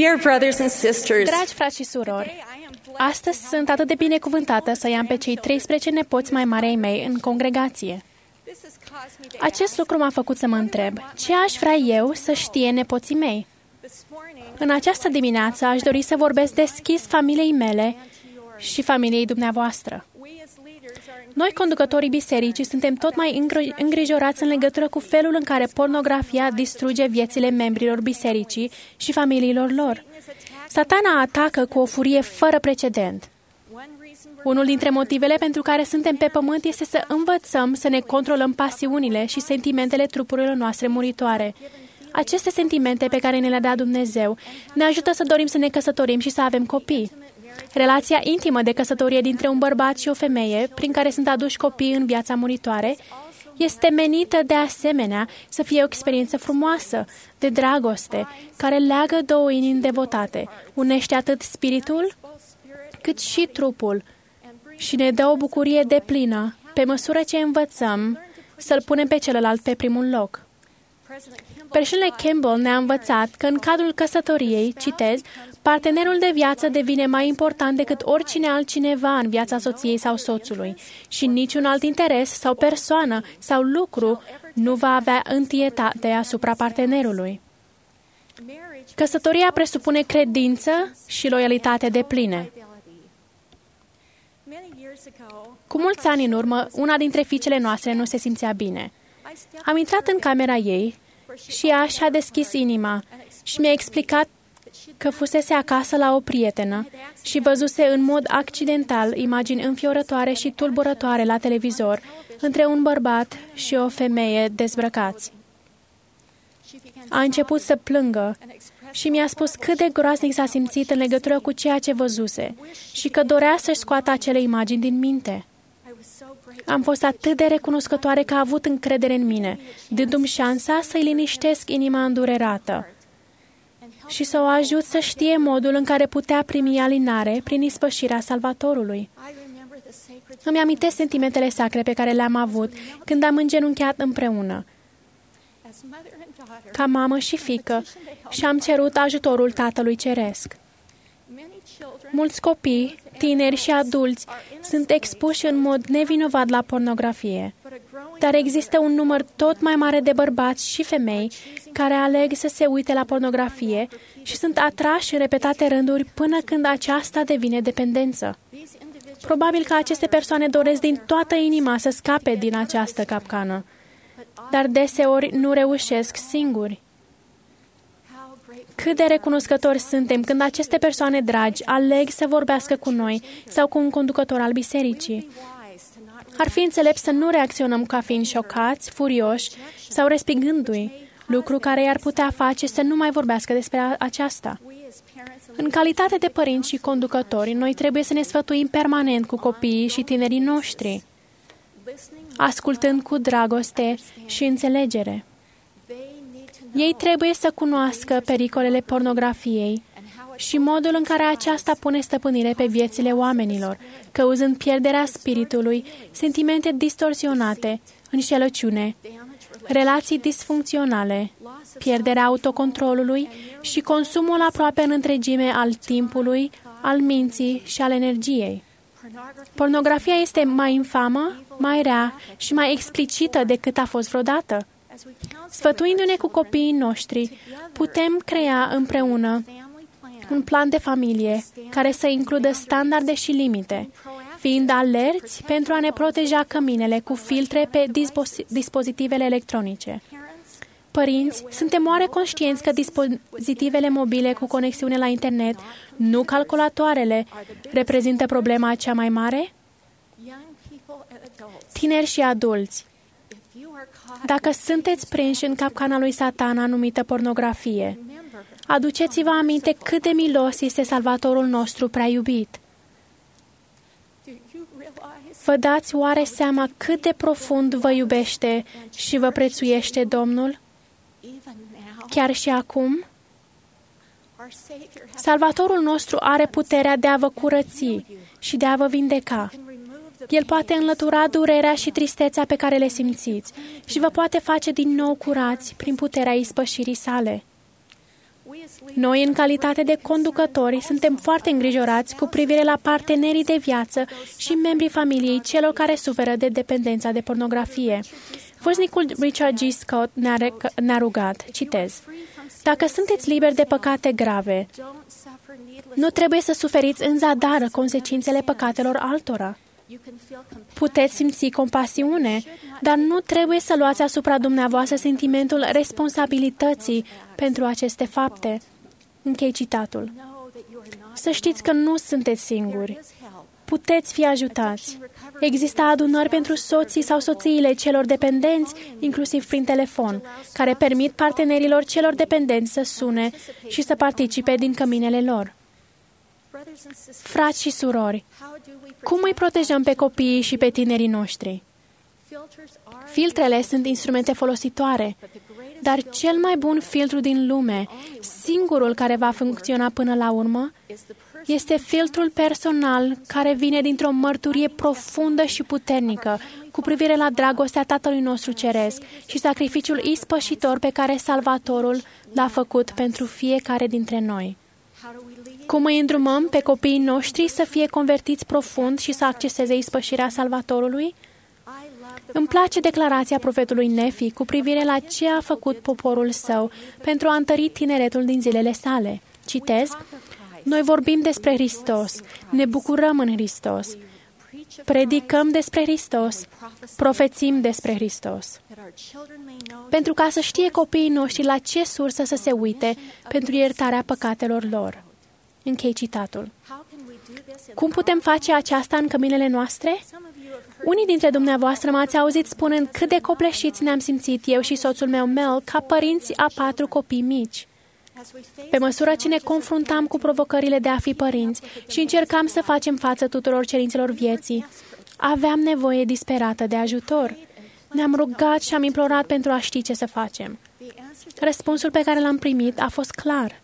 Speaker 9: Dear brothers and sisters,
Speaker 10: Dragi frați și surori, astăzi sunt atât de binecuvântată să i-am pe cei 13 nepoți mai mari ai mei în congregație. Acest lucru m-a făcut să mă întreb, ce aș vrea eu să știe nepoții mei? În această dimineață aș dori să vorbesc deschis familiei mele și familiei dumneavoastră. Noi, conducătorii bisericii, suntem tot mai îngrijorați în legătură cu felul în care pornografia distruge viețile membrilor bisericii și familiilor lor. Satana atacă cu o furie fără precedent. Unul dintre motivele pentru care suntem pe pământ este să învățăm să ne controlăm pasiunile și sentimentele trupurilor noastre muritoare. Aceste sentimente pe care ne le-a dat Dumnezeu ne ajută să dorim să ne căsătorim și să avem copii. Relația intimă de căsătorie dintre un bărbat și o femeie, prin care sunt aduși copii în viața muritoare, este menită de asemenea să fie o experiență frumoasă, de dragoste, care leagă două inimi devotate, unește atât spiritul cât și trupul și ne dă o bucurie deplină pe măsură ce învățăm să-l punem pe celălalt pe primul loc. Președintele Campbell ne-a învățat că în cadrul căsătoriei, citez, partenerul de viață devine mai important decât oricine altcineva în viața soției sau soțului și niciun alt interes sau persoană sau lucru nu va avea întâietate asupra partenerului. Căsătoria presupune credință și loialitate depline. Cu mulți ani în urmă, una dintre fiicele noastre nu se simțea bine. Am intrat în camera ei și ea și-a deschis inima și mi-a explicat că fusese acasă la o prietenă și văzuse în mod accidental imagini înfiorătoare și tulburătoare la televizor între un bărbat și o femeie dezbrăcați. A început să plângă și mi-a spus cât de groaznic s-a simțit în legătură cu ceea ce văzuse și că dorea să-și scoată acele imagini din minte. Am fost atât de recunoscătoare că a avut încredere în mine, dându-mi șansa să-i liniștesc inima îndurerată și să o ajut să știe modul în care putea primi alinare prin ispășirea Salvatorului. Îmi amintesc sentimentele sacre pe care le-am avut când am îngenunchiat împreună, ca mamă și fiică, și am cerut ajutorul Tatălui Ceresc. Mulți copii, tineri și adulți sunt expuși în mod nevinovat la pornografie, dar există un număr tot mai mare de bărbați și femei care aleg să se uite la pornografie și sunt atrași în repetate rânduri până când aceasta devine dependență. Probabil că aceste persoane doresc din toată inima să scape din această capcană, dar deseori nu reușesc singuri. Cât de recunoscători suntem când aceste persoane dragi aleg să vorbească cu noi sau cu un conducător al bisericii. Ar fi înțelept să nu reacționăm ca fiind șocați, furioși sau respingându-i, lucru care i-ar putea face să nu mai vorbească despre aceasta. În calitate de părinți și conducători, noi trebuie să ne sfătuim permanent cu copiii și tinerii noștri, ascultând cu dragoste și înțelegere. Ei trebuie să cunoască pericolele pornografiei și modul în care aceasta pune stăpânire pe viețile oamenilor, cauzând pierderea spiritului, sentimente distorsionate, înșelăciune, relații disfuncționale, pierderea autocontrolului și consumul aproape în întregime al timpului, al minții și al energiei. Pornografia este mai infamă, mai rea și mai explicită decât a fost vreodată. Sfătuindu-ne cu copiii noștri, putem crea împreună un plan de familie care să includă standarde și limite, fiind alerți pentru a ne proteja căminele cu filtre pe dispozitivele electronice. Părinți, suntem oare conștienți că dispozitivele mobile cu conexiune la internet, nu calculatoarele, reprezintă problema cea mai mare? Tineri și adulți, dacă sunteți prinși în capcana lui Satana numită pornografie, aduceți-vă aminte cât de milos este Salvatorul nostru prea iubit. Vă dați oare seama cât de profund vă iubește și vă prețuiește Domnul? Chiar și acum? Salvatorul nostru are puterea de a vă curăți și de a vă vindeca. El poate înlătura durerea și tristețea pe care le simțiți și vă poate face din nou curați prin puterea ispășirii sale. Noi, în calitate de conducători, suntem foarte îngrijorați cu privire la partenerii de viață și membrii familiei celor care suferă de dependența de pornografie. Vârstnicul Richard G. Scott ne-a rugat, citez, dacă sunteți liberi de păcate grave, nu trebuie să suferiți în zadar consecințele păcatelor altora. Puteți simți compasiune, dar nu trebuie să luați asupra dumneavoastră sentimentul responsabilității pentru aceste fapte. Închei citatul. Să știți că nu sunteți singuri. Puteți fi ajutați. Există adunări pentru soții sau soțiile celor dependenți, inclusiv prin telefon, care permit partenerilor celor dependenți să sune și să participe din căminele lor. Frați și surori, cum îi protejăm pe copiii și pe tinerii noștri? Filtrele sunt instrumente folositoare, dar cel mai bun filtru din lume, singurul care va funcționa până la urmă, este filtrul personal care vine dintr-o mărturie profundă și puternică cu privire la dragostea Tatălui nostru Ceresc și sacrificiul ispășitor pe care Salvatorul l-a făcut pentru fiecare dintre noi. Cum îi îndrumăm pe copiii noștri să fie convertiți profund și să acceseze ispășirea Salvatorului? Îmi place declarația profetului Nefi cu privire la ce a făcut poporul său pentru a întări tineretul din zilele sale. Citez, noi vorbim despre Hristos, ne bucurăm în Hristos, predicăm despre Hristos, profețim despre Hristos. Pentru ca să știe copiii noștri la ce sursă să se uite pentru iertarea păcatelor lor. Închei citatul. Cum putem face aceasta în căminele noastre? Unii dintre dumneavoastră m-ați auzit spunând cât de copleșiți ne-am simțit eu și soțul meu Mel ca părinți a 4 copii mici. Pe măsură ce ne confruntam cu provocările de a fi părinți și încercam să facem față tuturor cerințelor vieții, aveam nevoie disperată de ajutor. Ne-am rugat și am implorat pentru a ști ce să facem. Răspunsul pe care l-am primit a fost clar.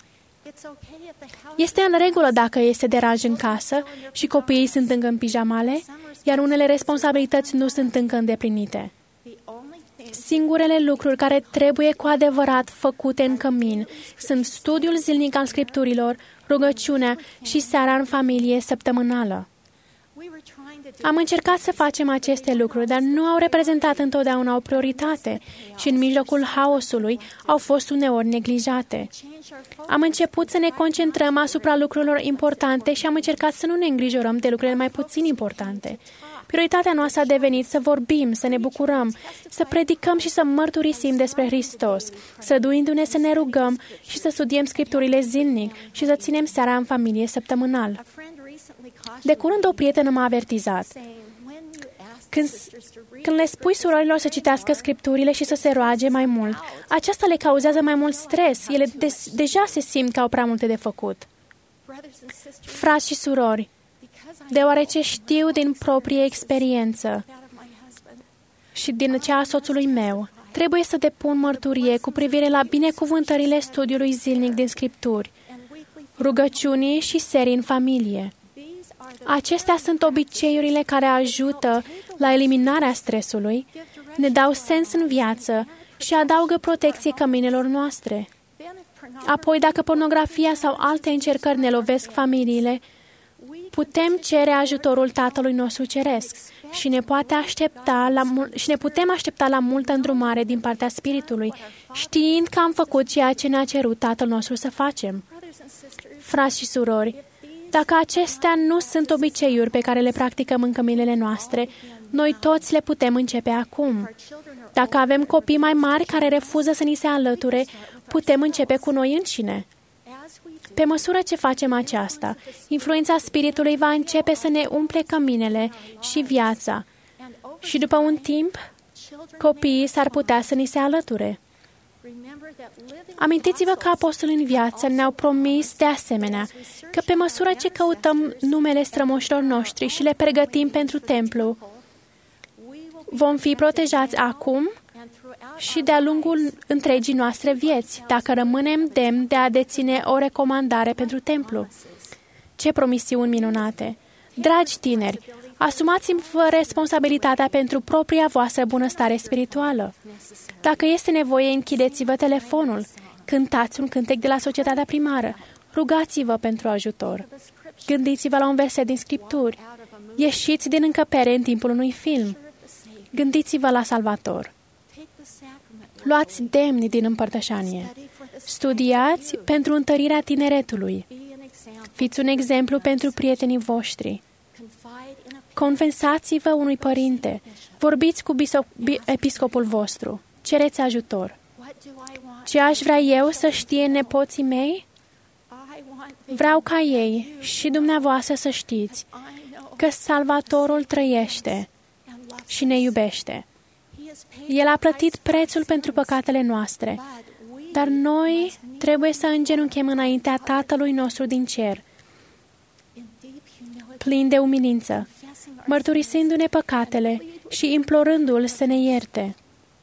Speaker 10: Este în regulă dacă este deranj în casă și copiii sunt încă în pijamale, iar unele responsabilități nu sunt încă îndeplinite. Singurele lucruri care trebuie cu adevărat făcute în cămin sunt studiul zilnic al Scripturilor, rugăciunea și seara în familie săptămânală. Am încercat să facem aceste lucruri, dar nu au reprezentat întotdeauna o prioritate și în mijlocul haosului au fost uneori neglijate. Am început să ne concentrăm asupra lucrurilor importante și am încercat să nu ne îngrijorăm de lucrurile mai puțin importante. Prioritatea noastră a devenit să vorbim, să ne bucurăm, să predicăm și să mărturisim despre Hristos, străduindu-ne să ne rugăm și să studiem Scripturile zilnic și să ținem seara în familie săptămânal. De curând o prietenă m-a avertizat. Când le spui surorilor să citească Scripturile și să se roage mai mult, aceasta le cauzează mai mult stres. Ele deja se simt că au prea multe de făcut. Frați și surori, deoarece știu din proprie experiență și din cea a soțului meu, trebuie să depun mărturie cu privire la binecuvântările studiului zilnic din Scripturi, rugăciunii și serii în familie. Acestea sunt obiceiurile care ajută la eliminarea stresului, ne dau sens în viață și adaugă protecție căminelor noastre. Apoi, dacă pornografia sau alte încercări ne lovesc familiile, putem cere ajutorul Tatălui nostru Ceresc și ne putem aștepta la multă îndrumare din partea Spiritului, știind că am făcut ceea ce ne-a cerut Tatăl nostru să facem. Frați și surori, dacă acestea nu sunt obiceiuri pe care le practicăm în căminele noastre, noi toți le putem începe acum. Dacă avem copii mai mari care refuză să ni se alăture, putem începe cu noi înșine. Pe măsură ce facem aceasta, influența Spiritului va începe să ne umple căminele și viața. Și după un timp, copiii s-ar putea să ni se alăture. Amintiți-vă că apostolii în viață ne-au promis de asemenea că pe măsură ce căutăm numele strămoșilor noștri și le pregătim pentru templu, vom fi protejați acum și de-a lungul întregii noastre vieți, dacă rămânem demni de a deține o recomandare pentru templu. Ce promisiuni minunate! Dragi tineri, asumați-vă responsabilitatea pentru propria voastră bunăstare spirituală. Dacă este nevoie, închideți-vă telefonul, Cântați un cântec de la societatea primară. Rugați-vă pentru ajutor. Gândiți-vă la un verset din Scripturi. Ieșiți din încăpere în timpul unui film. Gândiți-vă la Salvator. Luați demni din împărtășanie. Studiați pentru întărirea tineretului. Fiți un exemplu pentru prietenii voștri. Confesați-vă unui părinte. Vorbiți cu episcopul vostru. Cereți ajutor. Ce aș vrea eu să știe nepoții mei? Vreau ca ei și dumneavoastră să știți că Salvatorul trăiește și ne iubește. El a plătit prețul pentru păcatele noastre, dar noi trebuie să îngenunchem înaintea Tatălui nostru din cer, plin de umilință, mărturisindu-ne păcatele și implorându-L să ne ierte.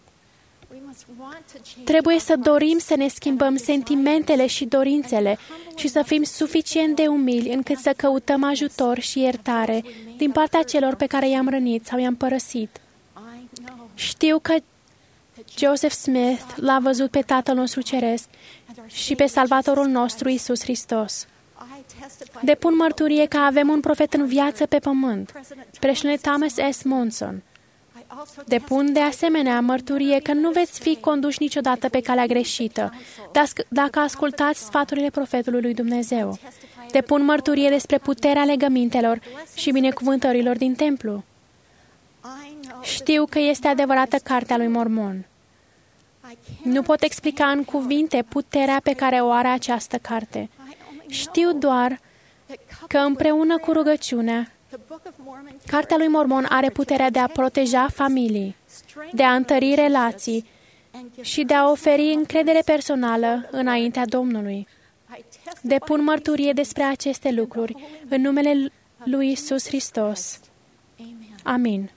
Speaker 10: Trebuie să dorim să ne schimbăm sentimentele și dorințele și să fim suficient de umili încât să căutăm ajutor și iertare din partea celor pe care i-am rănit sau i-am părăsit. Știu că Joseph Smith l-a văzut pe Tatăl nostru Ceresc și pe Salvatorul nostru Iisus Hristos. Depun mărturie că avem un profet în viață pe pământ, președintele Thomas S. Monson. Depun de asemenea mărturie că nu veți fi conduși niciodată pe calea greșită, dacă ascultați sfaturile profetului lui Dumnezeu. Depun mărturie despre puterea legămintelor și binecuvântărilor din templu. Știu că este adevărată cartea lui Mormon. Nu pot explica în cuvinte puterea pe care o are această carte. Știu doar că împreună cu rugăciunea, Cartea lui Mormon are puterea de a proteja familii, de a întări relații și de a oferi încredere personală înaintea Domnului. Depun mărturie despre aceste lucruri în numele lui Iisus Hristos. Amin.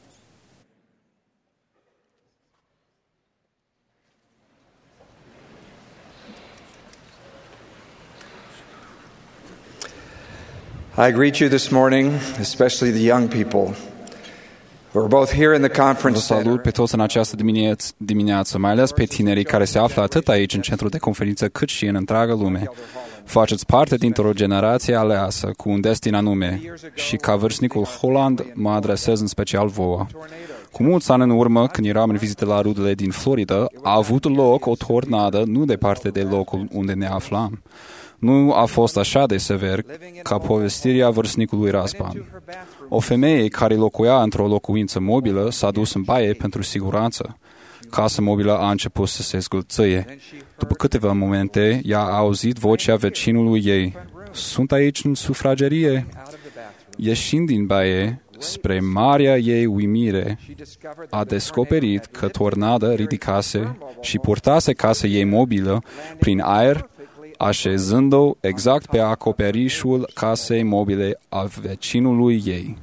Speaker 9: I greet you this morning, especially the young people who are both here in the conference
Speaker 11: center. Vă salut pe toți în această dimineață, mai ales pe tinerii care se află atât aici în centrul de conferință cât și în întreaga lume. Faceți parte dintr-o generație aleasă cu un destin anume și ca vârstnicul Holland mă adresez în special vouă. Cu mulți ani în urmă, când eram în vizită la rudele din Florida, a avut loc o tornadă nu departe de locul unde ne aflam. Nu a fost așa de sever ca povestirea vârstnicului Raspan. O femeie care locuia într-o locuință mobilă s-a dus în baie pentru siguranță. Casa mobilă a început să se zgâlțâie. După câteva momente, ea a auzit vocea vecinului ei. Sunt aici în sufragerie. Ieșind din baie, spre marea ei uimire, a descoperit că tornada ridicase și purtase casa ei mobilă prin aer, așezând-o exact pe acoperișul casei mobile a vecinului ei.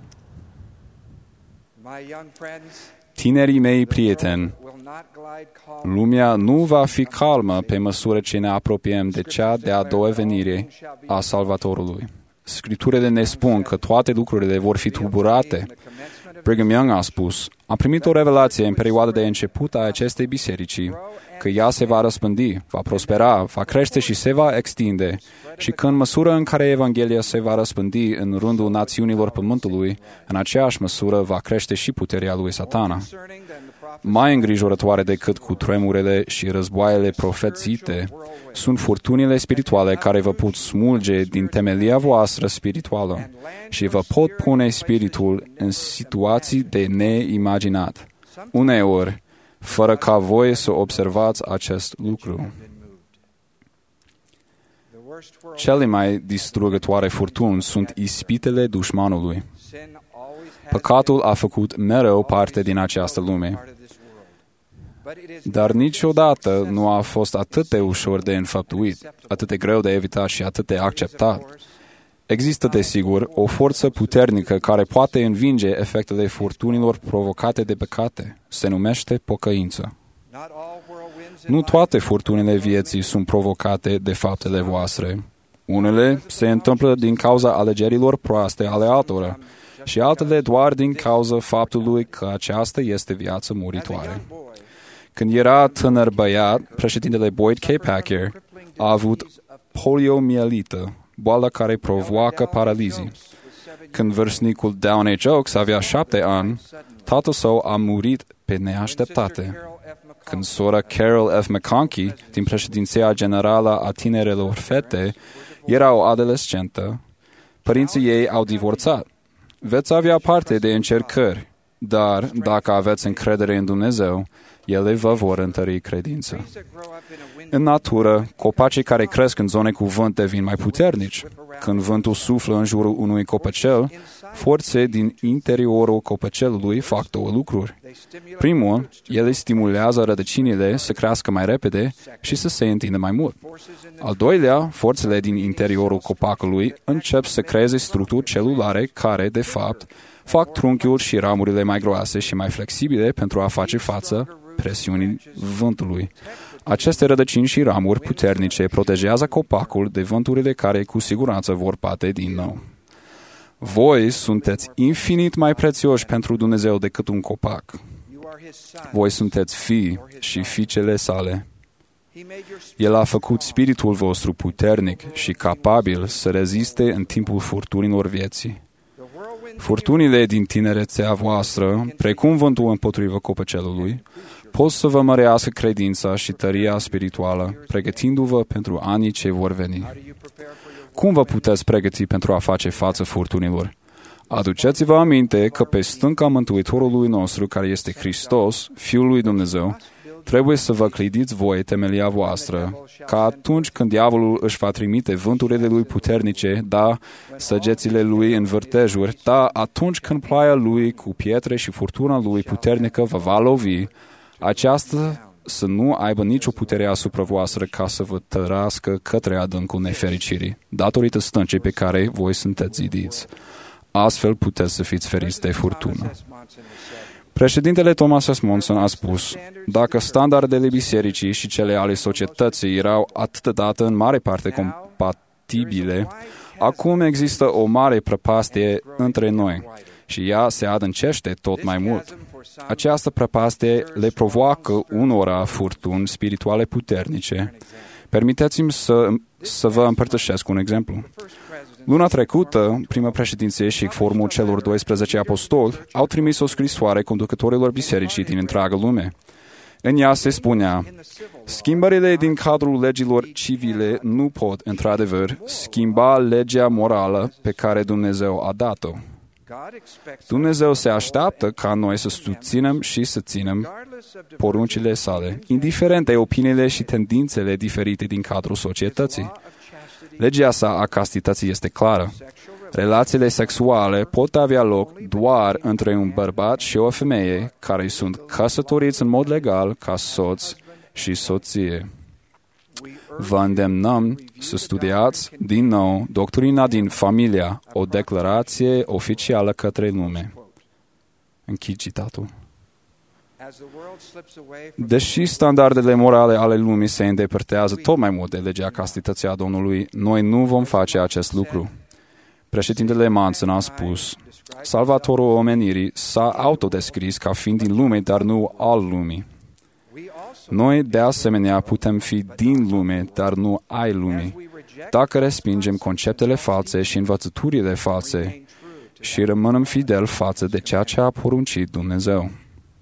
Speaker 11: Tinerii mei prieteni, lumea nu va fi calmă pe măsură ce ne apropiem de cea de-a doua venire a Salvatorului. Scripturile ne spun că toate lucrurile vor fi tulburate. Brigham Young a spus: am primit o revelație în perioada de început a acestei biserici, că ea se va răspândi, va prospera, va crește și se va extinde, și că în măsură în care Evanghelia se va răspândi în rândul națiunilor pământului, în aceeași măsură va crește și puterea lui Satana. Mai îngrijorătoare decât cu tremurele și războaiele profețite sunt furtunile spirituale care vă pot smulge din temelia voastră spirituală și vă pot pune spiritul în situații de neimaginat. Uneori, fără ca voi să observați acest lucru. Cele mai distrugătoare furtuni sunt ispitele dușmanului. Păcatul a făcut mereu parte din această lume, dar niciodată nu a fost atât de ușor de înfăptuit, atât de greu de evitat și atât de acceptat. Există, desigur, o forță puternică care poate învinge efectele furtunilor provocate de păcate. Se numește pocăință. Nu toate furtunile vieții sunt provocate de faptele voastre. Unele se întâmplă din cauza alegerilor proaste ale altora și altele doar din cauza faptului că aceasta este viață muritoare. Când era tânăr băiat, președintele Boyd K. Packer a avut poliomielită, boala care provoacă paralizii. Când vârstnicul Downey Jokes avea 7 ani, tatăl său a murit pe neașteptate. Când sora Carol F. McConkie, din președinția generală a tinerelor fete, era o adolescentă, părinții ei au divorțat. Veți avea parte de încercări, dar dacă aveți încredere în Dumnezeu, ele vă vor întări credința. În natură, copacii care cresc în zone cu vânt devin mai puternici. Când vântul suflă în jurul unui copăcel, forțe din interiorul copăcelului fac 2 lucruri. Primul, ele stimulează rădăcinile să crească mai repede și să se întindă mai mult. Al doilea, forțele din interiorul copacului încep să creeze structuri celulare care, de fapt, fac trunchiul și ramurile mai groase și mai flexibile pentru a face față presiunii vântului. Aceste rădăcini și ramuri puternice protejează copacul de vânturile care cu siguranță vor bate din nou. Voi sunteți infinit mai prețioși pentru Dumnezeu decât un copac. Voi sunteți fii și fiicele sale. El a făcut spiritul vostru puternic și capabil să reziste în timpul furtunilor vieții. Furtunile din tinerețea voastră, precum vântul împotriva copăcelului, pot să vă mărească credința și tăria spirituală, pregătindu-vă pentru anii ce vor veni. Cum vă puteți pregăti pentru a face față furtunilor? Aduceți-vă aminte că pe stânca Mântuitorului nostru, care este Hristos, Fiul lui Dumnezeu, trebuie să vă clădiți voi temelia voastră, ca atunci când diavolul își va trimite vânturile lui puternice, da, săgețile lui în vârtejuri, da, atunci când ploaia lui cu pietre și furtuna lui puternică vă va lovi, aceasta să nu aibă nicio putere asupra voastră ca să vă tărască către adâncul nefericirii, datorită stâncii pe care voi sunteți zidiți. Astfel puteți să fiți feriți de furtună. Președintele Thomas S. Monson a spus, dacă standardele bisericii și cele ale societății erau atâtădată în mare parte compatibile, acum există o mare prăpastie între noi și ea se adâncește tot mai mult. Această prăpastie le provoacă unora furtuni spirituale puternice. Permiteți-mi să vă împărtășesc un exemplu. Luna trecută, prima președinție și formul celor 12 apostoli au trimis o scrisoare conducătorilor bisericii din întreaga lume. În ea se spunea, schimbările din cadrul legilor civile nu pot, într-adevăr, schimba legea morală pe care Dumnezeu a dat-o. Dumnezeu se așteaptă ca noi să susținem și să ținem poruncile sale, indiferent de opiniile și tendințele diferite din cadrul societății. Legea sa a castității este clară. Relațiile sexuale pot avea loc doar între un bărbat și o femeie care sunt căsătoriți în mod legal ca soț și soție. Vă îndemnăm să studiați din nou doctrina din familia, o declarație oficială către lume. Închid citatul. Deși standardele morale ale lumii se îndepărtează tot mai mult de legea castității a Domnului, noi nu vom face acest lucru. Președintele Manson a spus, Salvatorul omenirii s-a autodescris ca fiind din lume, dar nu al lumii. Noi, de asemenea, putem fi din lume, dar nu ai lumii. Dacă respingem conceptele false și învățăturile false și rămânem fideli față de ceea ce a poruncit Dumnezeu.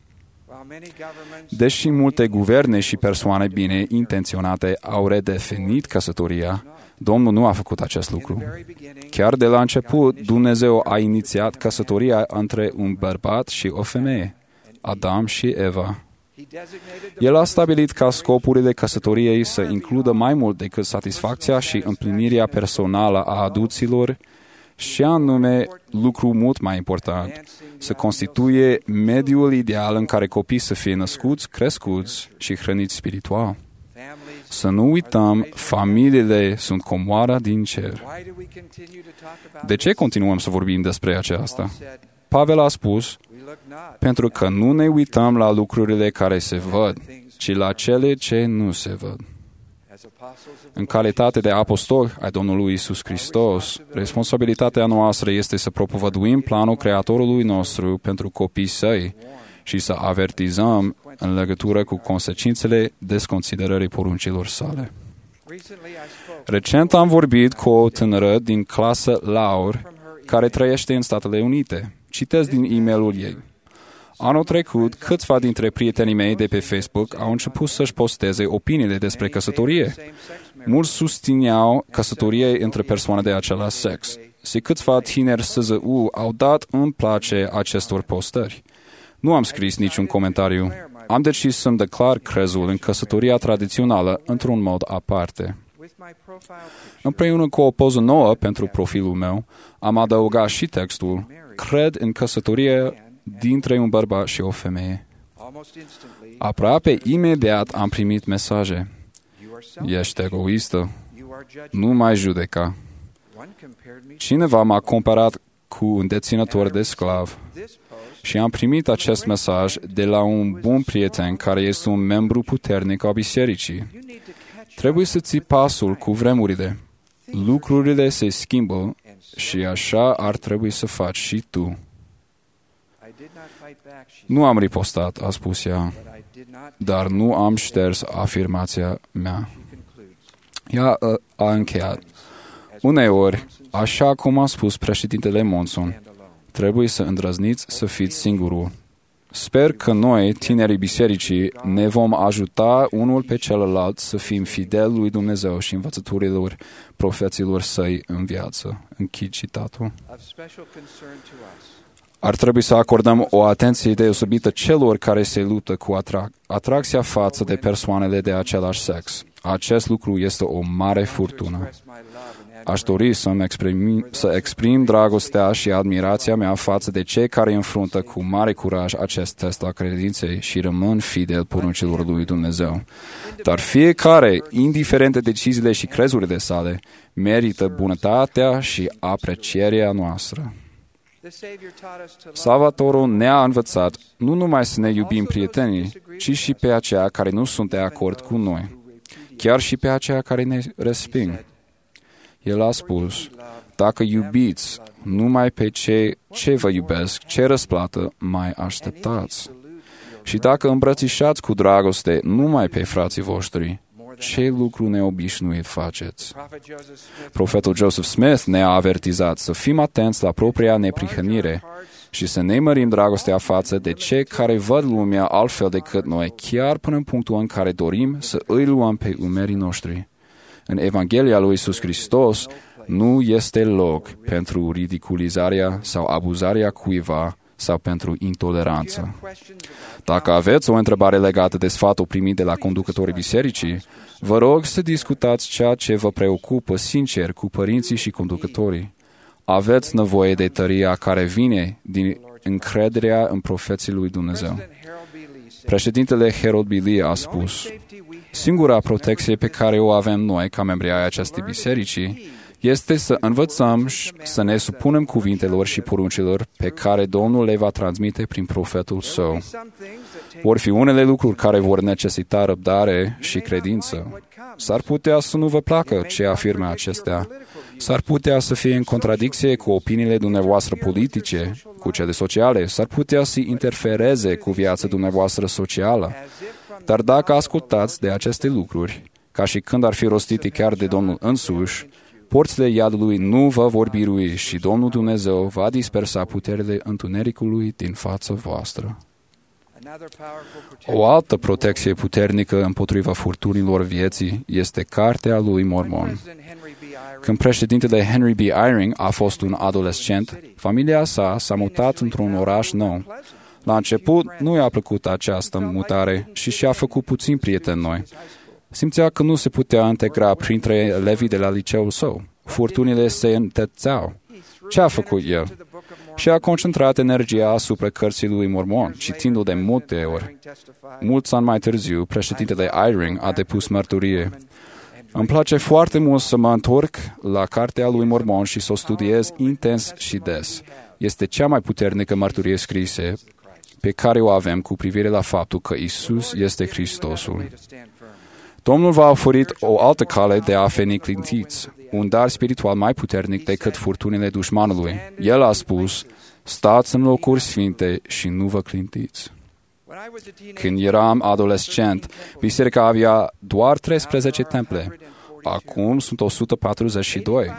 Speaker 11: Deși multe guverne și persoane bine intenționate au redefinit căsătoria, Domnul nu a făcut acest lucru. Chiar de la început, Dumnezeu a inițiat căsătoria între un bărbat și o femeie, Adam și Eva. El a stabilit ca scopurile căsătoriei să includă mai mult decât satisfacția și împlinirea personală a adulților, și anume lucru mult mai important, să constituie mediul ideal în care copiii să fie născuți, crescuți și hrăniți spiritual. Să nu uităm, familiile sunt comoara din cer. De ce continuăm să vorbim despre aceasta? Pavel a spus, pentru că nu ne uităm la lucrurile care se văd, ci la cele ce nu se văd. În calitate de apostoli ai Domnului Iisus Hristos, responsabilitatea noastră este să propovăduim planul Creatorului nostru pentru copiii săi și să avertizăm în legătură cu consecințele desconsiderării poruncilor sale. Recent am vorbit cu o tânără din clasă Laur, care trăiește în Statele Unite. Citesc din e-mailul ei. Anul trecut, câțiva dintre prietenii mei de pe Facebook au început să-și posteze opiniile despre căsătorie. Mulți susțineau căsătorie între persoane de același sex. Și câțiva tineri SZU au dat îmi place acestor postări. Nu am scris niciun comentariu. Am decis să-mi declar crezul în căsătoria tradițională într-un mod aparte. Împreună cu o poză nouă pentru profilul meu, am adăugat și textul "Cred în căsătorie dintre un bărbat și o femeie". Aproape imediat am primit mesaje. Ești egoistă. Nu mai judeca. Cineva m-a comparat cu un deținător de sclav. Și am primit acest mesaj de la un bun prieten care este un membru puternic al bisericii. Trebuie să ții pasul cu vremurile. Lucrurile se schimbă și așa ar trebui să faci și tu. Nu am ripostat, a spus ea, dar nu am șters afirmația mea. Ea a încheiat. Uneori, așa cum a spus președintele Monson, trebuie să îndrăzniți să fiți singurul. Sper că noi, tinerii bisericii, ne vom ajuta unul pe celălalt să fim fideli lui Dumnezeu și învățăturilor profeților săi în viață. Închid citatul. Ar trebui să acordăm o atenție deosebită celor care se luptă cu atracția față de persoanele de același sex. Acest lucru este o mare furtună. Aș dori să exprim dragostea și admirația mea față de cei care înfruntă cu mare curaj acest test al credinței și rămân fideli poruncilor lui Dumnezeu. Dar fiecare, indiferent de deciziile și crezurile sale, merită bunătatea și aprecierea noastră. Salvatorul ne-a învățat nu numai să ne iubim prietenii, ci și pe aceia care nu sunt de acord cu noi, chiar și pe aceia care ne resping. El a spus, dacă iubiți numai pe ce vă iubesc, ce răsplată mai așteptați? Și dacă îmbrățișați cu dragoste numai pe frații voștri, ce lucru neobișnuit faceți? Profetul Joseph Smith ne-a avertizat să fim atenți la propria neprihănire și să ne mărim dragostea față de cei care văd lumea altfel decât noi, chiar până în punctul în care dorim să îi luăm pe umerii noștri. În Evanghelia lui Iisus Hristos nu este loc pentru ridiculizarea sau abuzarea cuiva sau pentru intoleranță. Dacă aveți o întrebare legată de sfatul primit de la conducătorii bisericii, vă rog să discutați ceea ce vă preocupă sincer cu părinții și conducătorii. Aveți nevoie de tăria care vine din încrederea în profeții lui Dumnezeu. Președintele Harold B. Lee a spus, singura protecție pe care o avem noi ca membri ai acestei bisericii este să învățăm să ne supunem cuvintelor și poruncilor pe care Domnul le va transmite prin profetul său. Vor fi unele lucruri care vor necesita răbdare și credință. S-ar putea să nu vă placă ce afirme acestea. S-ar putea să fie în contradicție cu opiniile dumneavoastră politice, cu cele sociale. S-ar putea să interfereze cu viața dumneavoastră socială. Dar dacă ascultați de aceste lucruri, ca și când ar fi rostite chiar de Domnul însuși, porțile iadului nu vă vor birui și Domnul Dumnezeu va dispersa puterile întunericului din fața voastră. O altă protecție puternică împotriva furtunilor vieții este Cartea lui Mormon. Când președintele Henry B. Eyring a fost un adolescent, familia sa s-a mutat într-un oraș nou. La început nu i-a plăcut această mutare și și-a făcut puțin prieteni noi. Simțea că nu se putea integra printre elevii de la liceul său. Furtunile se întețeau. Ce a făcut el? Și-a concentrat energia asupra cărții lui Mormon, citindu-l de multe ori. Mulți ani mai târziu, președintele Eyring a depus mărturie. Îmi place foarte mult să mă întorc la Cartea lui Mormon și să o studiez intens și des. Este cea mai puternică mărturie scrisă pe care o avem cu privire la faptul că Isus este Hristosul. Domnul v-a oferit o altă cale de a fi neclintiți, un dar spiritual mai puternic decât furtunile dușmanului. El a spus, stați în locuri sfinte și nu vă clintiți. Când eram adolescent, biserica avea doar 13 temple. Acum sunt 142.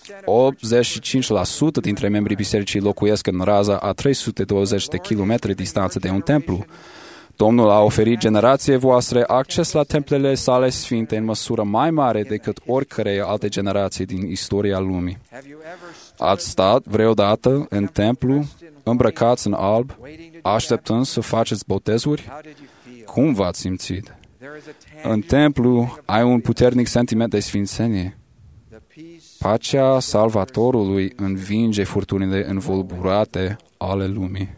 Speaker 11: 85% dintre membrii bisericii locuiesc în raza a 320 de kilometri distanță de un templu. Domnul a oferit generației voastre acces la templele sale sfinte în măsură mai mare decât oricărei alte generații din istoria lumii. Ați stat vreodată în templu, îmbrăcați în alb, așteptând să faceți botezuri? Cum v-ați simțit? În templu ai un puternic sentiment de sfințenie. Pacea Salvatorului învinge furtunile învolburate ale lumii.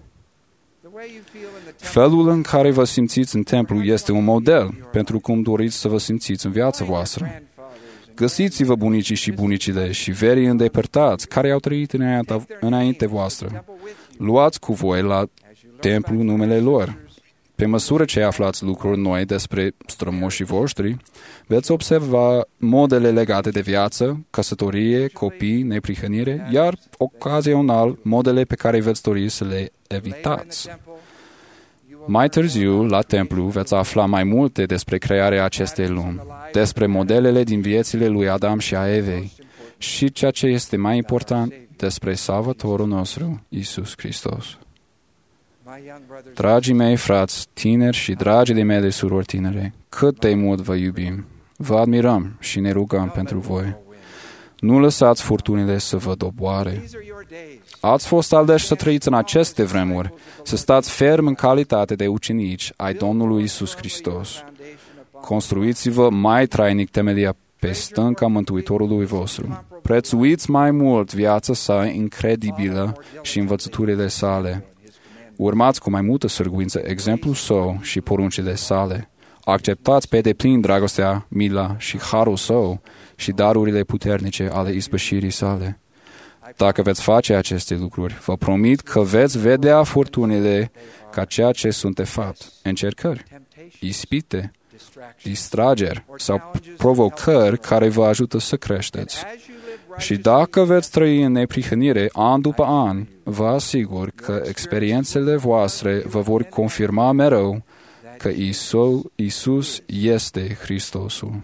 Speaker 11: Felul în care vă simțiți în templu este un model pentru cum doriți să vă simțiți în viața voastră. Găsiți-vă bunicii și bunicile și verii îndepărtați care au trăit înainte voastră. Luați cu voi la templu numele lor. Pe măsură ce aflați lucruri noi despre strămoșii voștri, veți observa modele legate de viață, căsătorie, copii, neprihănire, iar ocazional modele pe care veți dori să le evitați. Mai târziu, la templu, veți afla mai multe despre crearea acestei lumi, despre modelele din viețile lui Adam și a Evei și, ceea ce este mai important, despre Salvatorul nostru, Iisus Hristos. Dragii mei frați tineri și dragile mele surori tinere, cât de mult vă iubim, vă admirăm și ne rugăm pentru voi. Nu lăsați furtunile să vă doboare. Ați fost aleși să trăiți în aceste vremuri, să stați ferm în calitate de ucenici ai Domnului Iisus Hristos. Construiți-vă mai trainic temelia pe stânca Mântuitorului vostru. Prețuiți mai mult viața sa incredibilă și învățăturile sale. Urmați cu mai multă sârguință exemplul său și poruncile sale. Acceptați pe deplin dragostea, mila și harul său și darurile puternice ale ispășirii sale. Dacă veți face aceste lucruri, vă promit că veți vedea furtunile ca ceea ce sunt de fapt, încercări, ispite, distrageri sau provocări care vă ajută să creșteți. Și dacă veți trăi în neprihănire an după an, vă asigur că experiențele voastre vă vor confirma mereu că Iisus este Hristosul.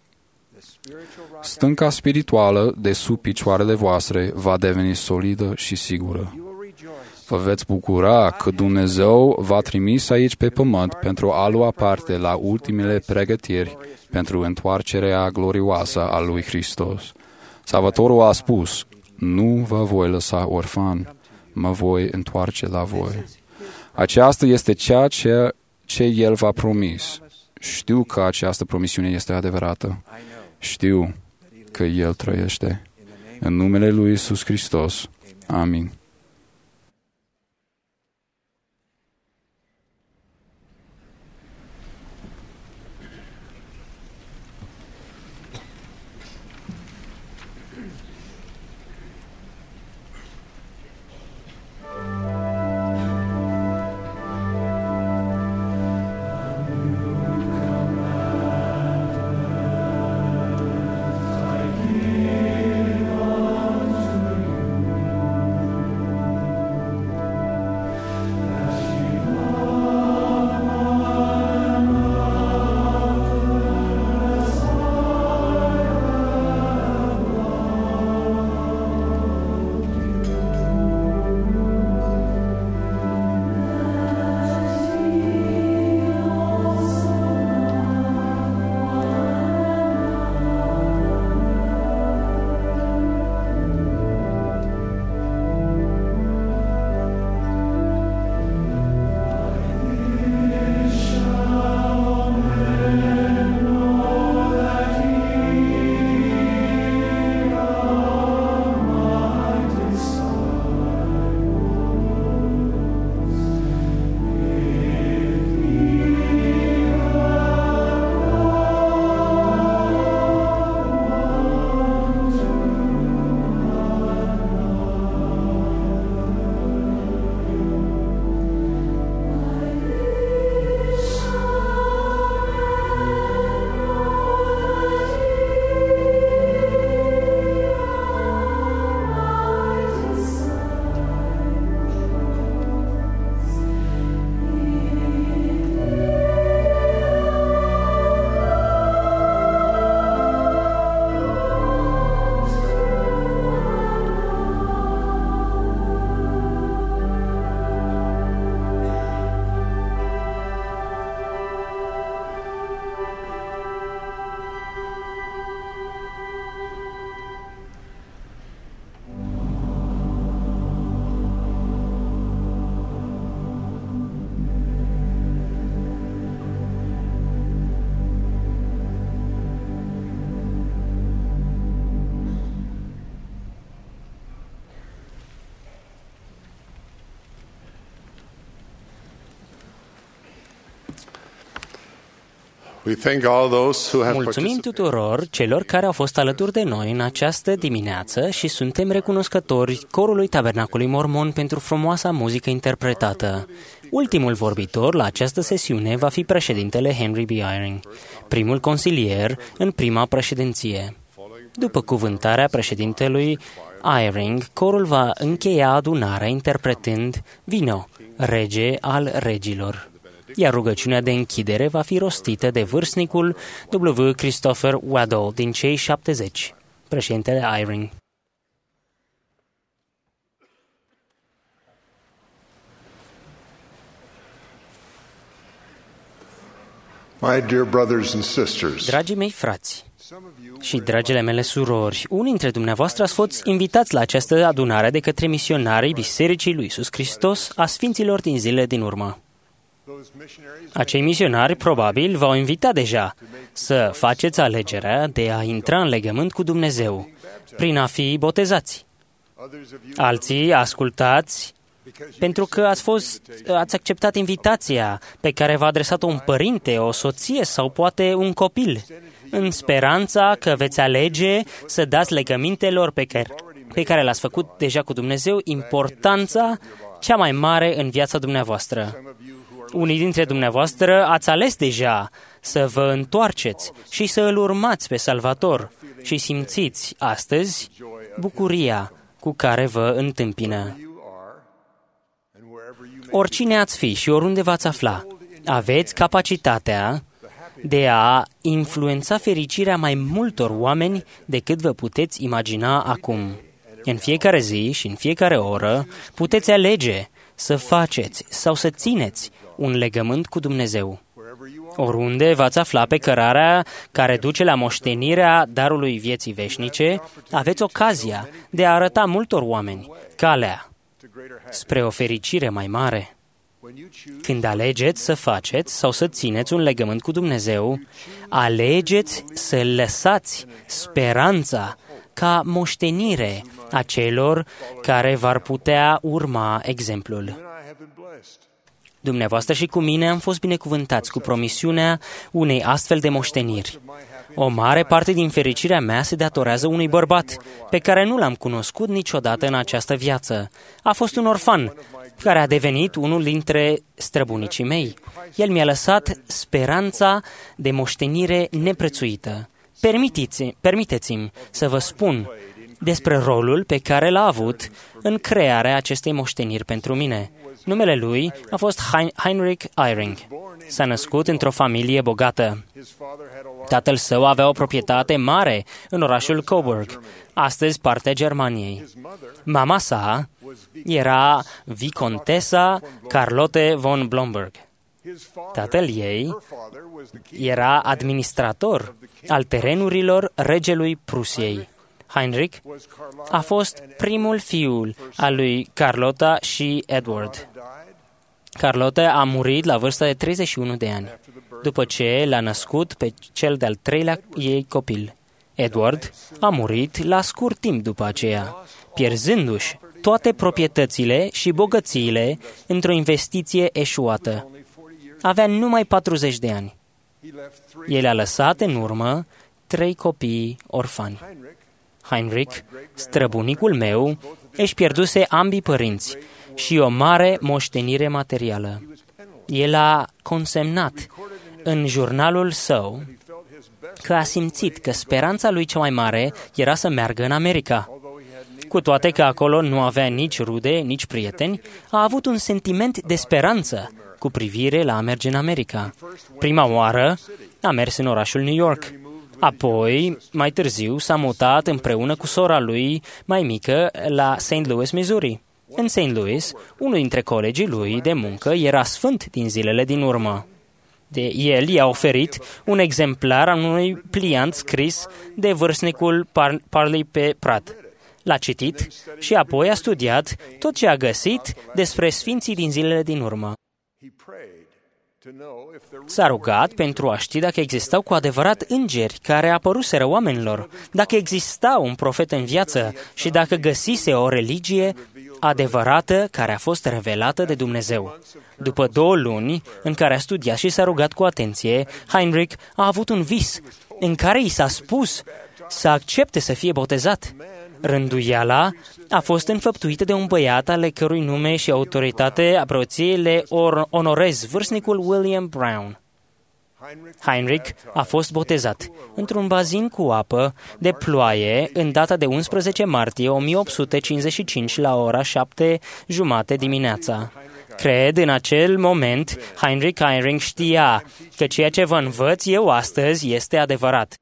Speaker 11: Stânca spirituală de sub picioarele voastre va deveni solidă și sigură. Vă veți bucura că Dumnezeu v-a trimis aici pe pământ pentru a lua parte la ultimele pregătiri pentru întoarcerea glorioasă a lui Hristos. Salvatorul a spus, nu vă voi lăsa orfan, mă voi întoarce la voi. Aceasta este ceea ce El v-a promis. Știu că această promisiune este adevărată. Știu că El trăiește. În numele lui Iisus Hristos. Amin.
Speaker 3: Mulțumim tuturor celor care au fost alături de noi în această dimineață și suntem recunoscători Corului Tabernacului Mormon pentru frumoasa muzică interpretată. Ultimul vorbitor la această sesiune va fi președintele Henry B. Eyring, primul consilier în prima președinție. După cuvântarea președintelui Eyring, corul va încheia adunarea interpretând Vino, rege al regilor. Iar rugăciunea de închidere va fi rostită de vârstnicul W. Christopher Waddell din cei 70, președintele Eyring.
Speaker 12: My dear brothers and sisters,
Speaker 3: dragii mei frați și dragile mele surori, unii dintre dumneavoastră ați fost invitați la această adunare de către misionarii Bisericii lui Iisus Hristos a Sfinților din zilele din urmă. Acei misionari probabil v-au invitat deja să faceți alegerea de a intra în legământ cu Dumnezeu prin a fi botezați. Alții ascultați pentru că ați acceptat invitația pe care v-a adresat-o un părinte, o soție sau poate un copil, în speranța că veți alege să dați legămintelor pe care le-ați făcut deja cu Dumnezeu importanța cea mai mare în viața dumneavoastră. Unii dintre dumneavoastră ați ales deja să vă întoarceți și să îl urmați pe Salvator și simțiți astăzi bucuria cu care vă întâmpină. Oricine ați fi și oriunde v-ați afla, aveți capacitatea de a influența fericirea mai multor oameni decât vă puteți imagina acum. În fiecare zi și în fiecare oră puteți alege să faceți sau să țineți un legământ cu Dumnezeu. Oriunde v-ați afla pe cărarea care duce la moștenirea darului vieții veșnice, aveți ocazia de a arăta multor oameni calea spre o fericire mai mare. Când alegeți să faceți sau să țineți un legământ cu Dumnezeu, alegeți să lăsați speranța ca moștenire a celor care v-ar putea urma exemplul. Dumneavoastră și cu mine am fost binecuvântați cu promisiunea unei astfel de moșteniri. O mare parte din fericirea mea se datorează unui bărbat pe care nu l-am cunoscut niciodată în această viață. A fost un orfan care a devenit unul dintre străbunicii mei. El mi-a lăsat speranța de moștenire neprețuită. Permiteți-mi să vă spun despre rolul pe care l-a avut în crearea acestei moșteniri pentru mine. Numele lui a fost Heinrich Eyring. S-a născut într-o familie bogată. Tatăl său avea o proprietate mare în orașul Coburg, astăzi partea Germaniei. Mama sa era vicontesa Carlotte von Blomberg. Tatăl ei era administrator al terenurilor regelui Prusiei. Heinrich a fost primul fiul al lui Carlotta și Edward. Carlotta a murit la vârsta de 31 de ani, după ce l-a născut pe cel de-al treilea ei copil. Edward a murit la scurt timp după aceea, pierzându-și toate proprietățile și bogățiile într-o investiție eșuată. Avea numai 40 de ani. El a lăsat în urmă 3 copii orfani. Heinrich, străbunicul meu, își pierduse ambii părinți și o mare moștenire materială. El a consemnat în jurnalul său că a simțit că speranța lui cea mai mare era să meargă în America. Cu toate că acolo nu avea nici rude, nici prieteni, a avut un sentiment de speranță cu privire la a merge în America. Prima oară a mers în orașul New York. Apoi, mai târziu, s-a mutat împreună cu sora lui mai mică la St. Louis, Missouri. În St. Louis, unul dintre colegii lui de muncă era sfânt din zilele din urmă. El i-a oferit un exemplar al unui pliant scris de vârstnicul Parley P. Pratt. L-a citit și apoi a studiat tot ce a găsit despre sfinții din zilele din urmă. S-a rugat pentru a ști dacă existau cu adevărat îngeri care apăruseră oamenilor, dacă exista un profet în viață și dacă găsise o religie adevărată care a fost revelată de Dumnezeu. După 2 luni în care a studiat și s-a rugat cu atenție, Heinrich a avut un vis în care i s-a spus să accepte să fie botezat. Rânduiala a fost înfăptuită de un băiat ale cărui nume și autoritate a preoției le onorez, vârstnicul William Brown. Heinrich a fost botezat într-un bazin cu apă de ploaie în data de 11 martie 1855 la ora 7:30 dimineața. Cred, în acel moment, Heinrich Eyring știa că ceea ce vă învăț eu astăzi este adevărat.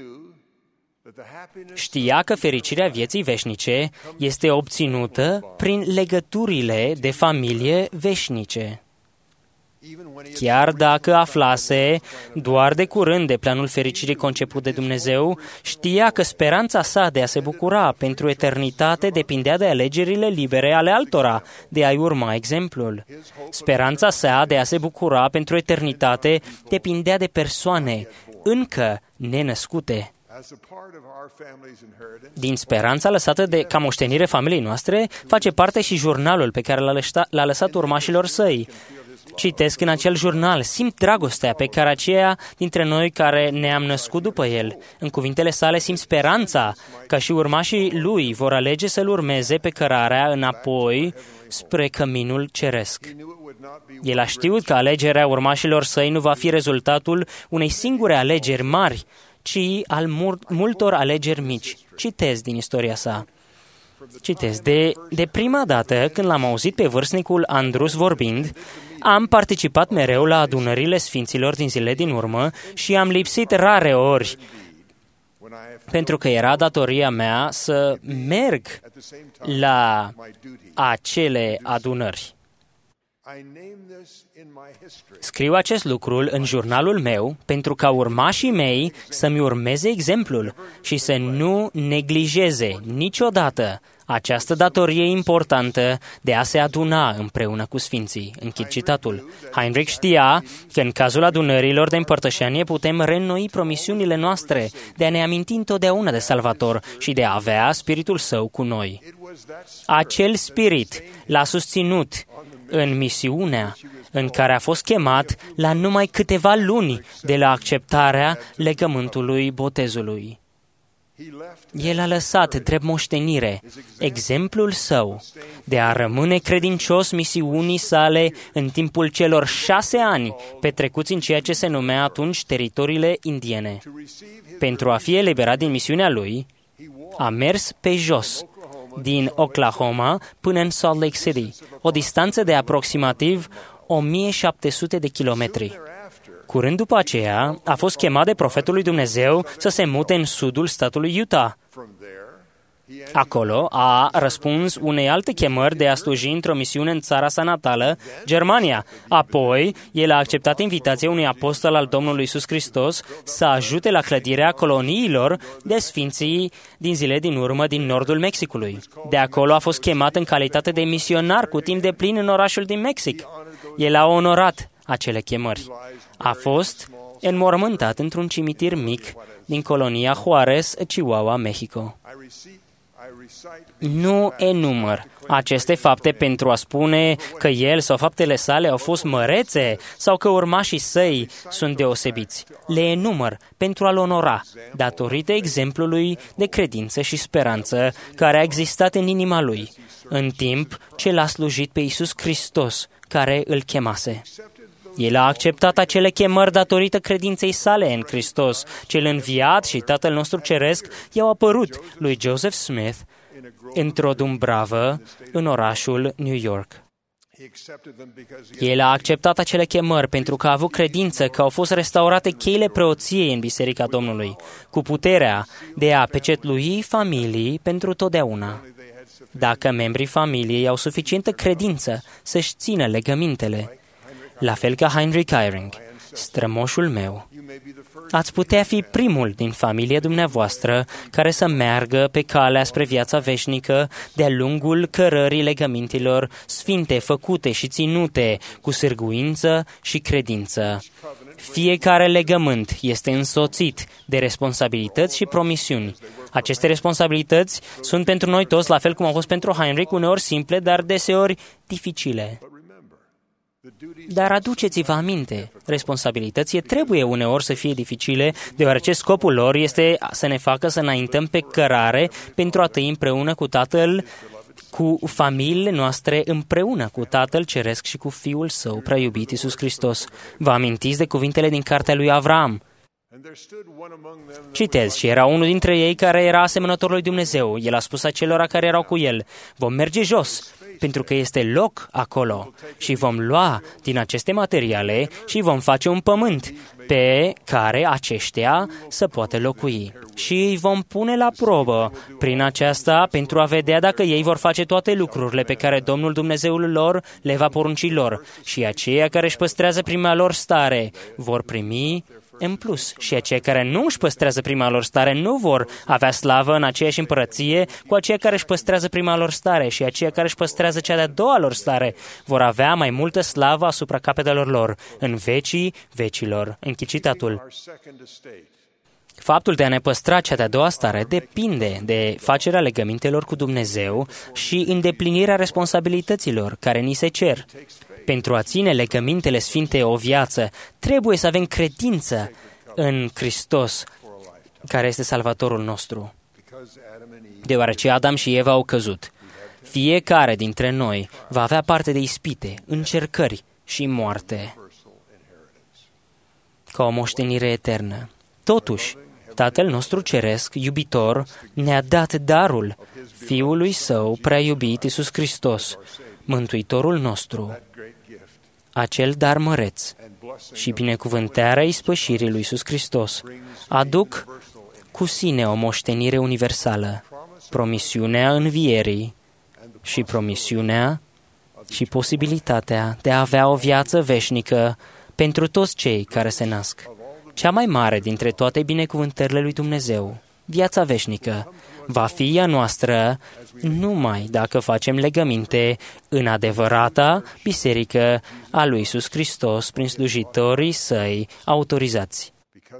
Speaker 3: Știa că fericirea vieții veșnice este obținută prin legăturile de familie veșnice. Chiar dacă aflase doar de curând de planul fericirii conceput de Dumnezeu, știa că speranța sa de a se bucura pentru eternitate depindea de alegerile libere ale altora, de a-i urma exemplul. Speranța sa de a se bucura pentru eternitate depindea de persoane încă nenăscute. Din speranța lăsată ca moștenire familiei noastre, face parte și jurnalul pe care l-a lăsat urmașilor săi. Citesc în acel jurnal, simt dragostea pe care aceia dintre noi care ne-am născut după el. În cuvintele sale simt speranța că și urmașii lui vor alege să-l urmeze pe cărarea înapoi spre căminul ceresc. El a știut că alegerea urmașilor săi nu va fi rezultatul unei singure alegeri mari, ci al multor alegeri mici. Citez din istoria sa. Citez. De prima dată când l-am auzit pe vârstnicul Andrus vorbind, am participat mereu la adunările sfinților din zile din urmă și am lipsit rare ori, pentru că era datoria mea să merg la acele adunări. Scriu acest lucru în jurnalul meu pentru ca urmașii mei să-mi urmeze exemplul și să nu neglijeze niciodată această datorie importantă de a se aduna împreună cu sfinții. Închid citatul. Heinrich știa că în cazul adunărilor de împărtășanie putem reînnoi promisiunile noastre de a ne aminti întotdeauna de Salvator și de a avea Spiritul Său cu noi. Acel Spirit l-a susținut în misiunea în care a fost chemat la numai câteva luni de la acceptarea legământului botezului. El a lăsat drept moștenire exemplul său de a rămâne credincios misiunii sale în timpul celor 6 ani petrecuți în ceea ce se numea atunci teritoriile indiene. Pentru a fi eliberat din misiunea lui, a mers pe jos, din Oklahoma până în Salt Lake City, o distanță de aproximativ 1700 de kilometri. Curând după aceea, a fost chemat de profetul lui Dumnezeu să se mute în sudul statului Utah. Acolo a răspuns unei alte chemări de a sluji într-o misiune în țara sa natală, Germania. Apoi, el a acceptat invitația unui apostol al Domnului Iisus Hristos să ajute la clădirea coloniilor de sfinții din zile din urmă din nordul Mexicului. De acolo a fost chemat în calitate de misionar cu timp de plin în orașul din Mexic. El a onorat acele chemări. A fost înmormântat într-un cimitir mic din colonia Juarez, Chihuahua, Mexico. Nu enumăr aceste fapte pentru a spune că el sau faptele sale au fost mărețe sau că urmașii săi sunt deosebiți. Le enumăr pentru a-l onora, datorită exemplului de credință și speranță care a existat în inima lui, în timp ce l-a slujit pe Iisus Hristos, care îl chemase. El a acceptat acele chemări datorită credinței sale în Hristos. Cel înviat și Tatăl nostru Ceresc i-au apărut lui Joseph Smith într-o dumbravă în orașul New York. El a acceptat acele chemări pentru că a avut credință că au fost restaurate cheile preoției în Biserica Domnului, cu puterea de a pecetlui familii pentru totdeauna. Dacă membrii familiei au suficientă credință să-și țină legămintele, la fel ca Heinrich Eyring, strămoșul meu. Ați putea fi primul din familia dumneavoastră care să meargă pe calea spre viața veșnică de-a lungul cărării legămintelor sfinte, făcute și ținute cu sârguință și credință. Fiecare legământ este însoțit de responsabilități și promisiuni. Aceste responsabilități sunt pentru noi toți, la fel cum au fost pentru Heinrich, uneori simple, dar deseori dificile. Dar aduceți-vă aminte, responsabilitățile trebuie uneori să fie dificile, deoarece scopul lor este să ne facă să înaintăm pe cărare pentru a trăi împreună cu Tatăl, cu familiile noastre, împreună cu Tatăl Ceresc și cu Fiul Său prea iubit, Iisus Hristos. Vă amintiți de cuvintele din cartea lui Avram? Citez, și era unul dintre ei care era asemănător lui Dumnezeu. El a spus acelora care erau cu el, vom merge jos, pentru că este loc acolo și vom lua din aceste materiale și vom face un pământ pe care aceștia să poată locui. Și îi vom pune la probă prin aceasta pentru a vedea dacă ei vor face toate lucrurile pe care Domnul Dumnezeul lor le va porunci lor. Și aceia care își păstrează prima lor stare vor primi în plus, și aceia care nu își păstrează prima lor stare nu vor avea slavă în aceeași împărăție cu aceia care își păstrează prima lor stare, și aceia care își păstrează cea de-a doua lor stare vor avea mai multă slavă asupra capetelor lor în vecii vecilor. Închid citatul. Faptul de a ne păstra cea de-a doua stare depinde de facerea legămintelor cu Dumnezeu și îndeplinirea responsabilităților care ni se cer. Pentru a ține legămintele sfinte o viață, trebuie să avem credință în Hristos, care este Salvatorul nostru. Deoarece Adam și Eva au căzut, fiecare dintre noi va avea parte de ispite, încercări și moarte, ca o moștenire eternă. Totuși, Tatăl nostru Ceresc, iubitor, ne-a dat darul Fiului Său prea iubit, Iisus Hristos, Mântuitorul nostru, acel dar măreț și binecuvântarea ispășirii lui Iisus Hristos aduc cu sine o moștenire universală, promisiunea învierii și promisiunea și posibilitatea de a avea o viață veșnică pentru toți cei care se nasc. Cea mai mare dintre toate binecuvântările lui Dumnezeu, viața veșnică, va fi a noastră numai dacă facem legăminte în adevărata biserică a lui Iisus Hristos prin slujitorii Săi autorizați.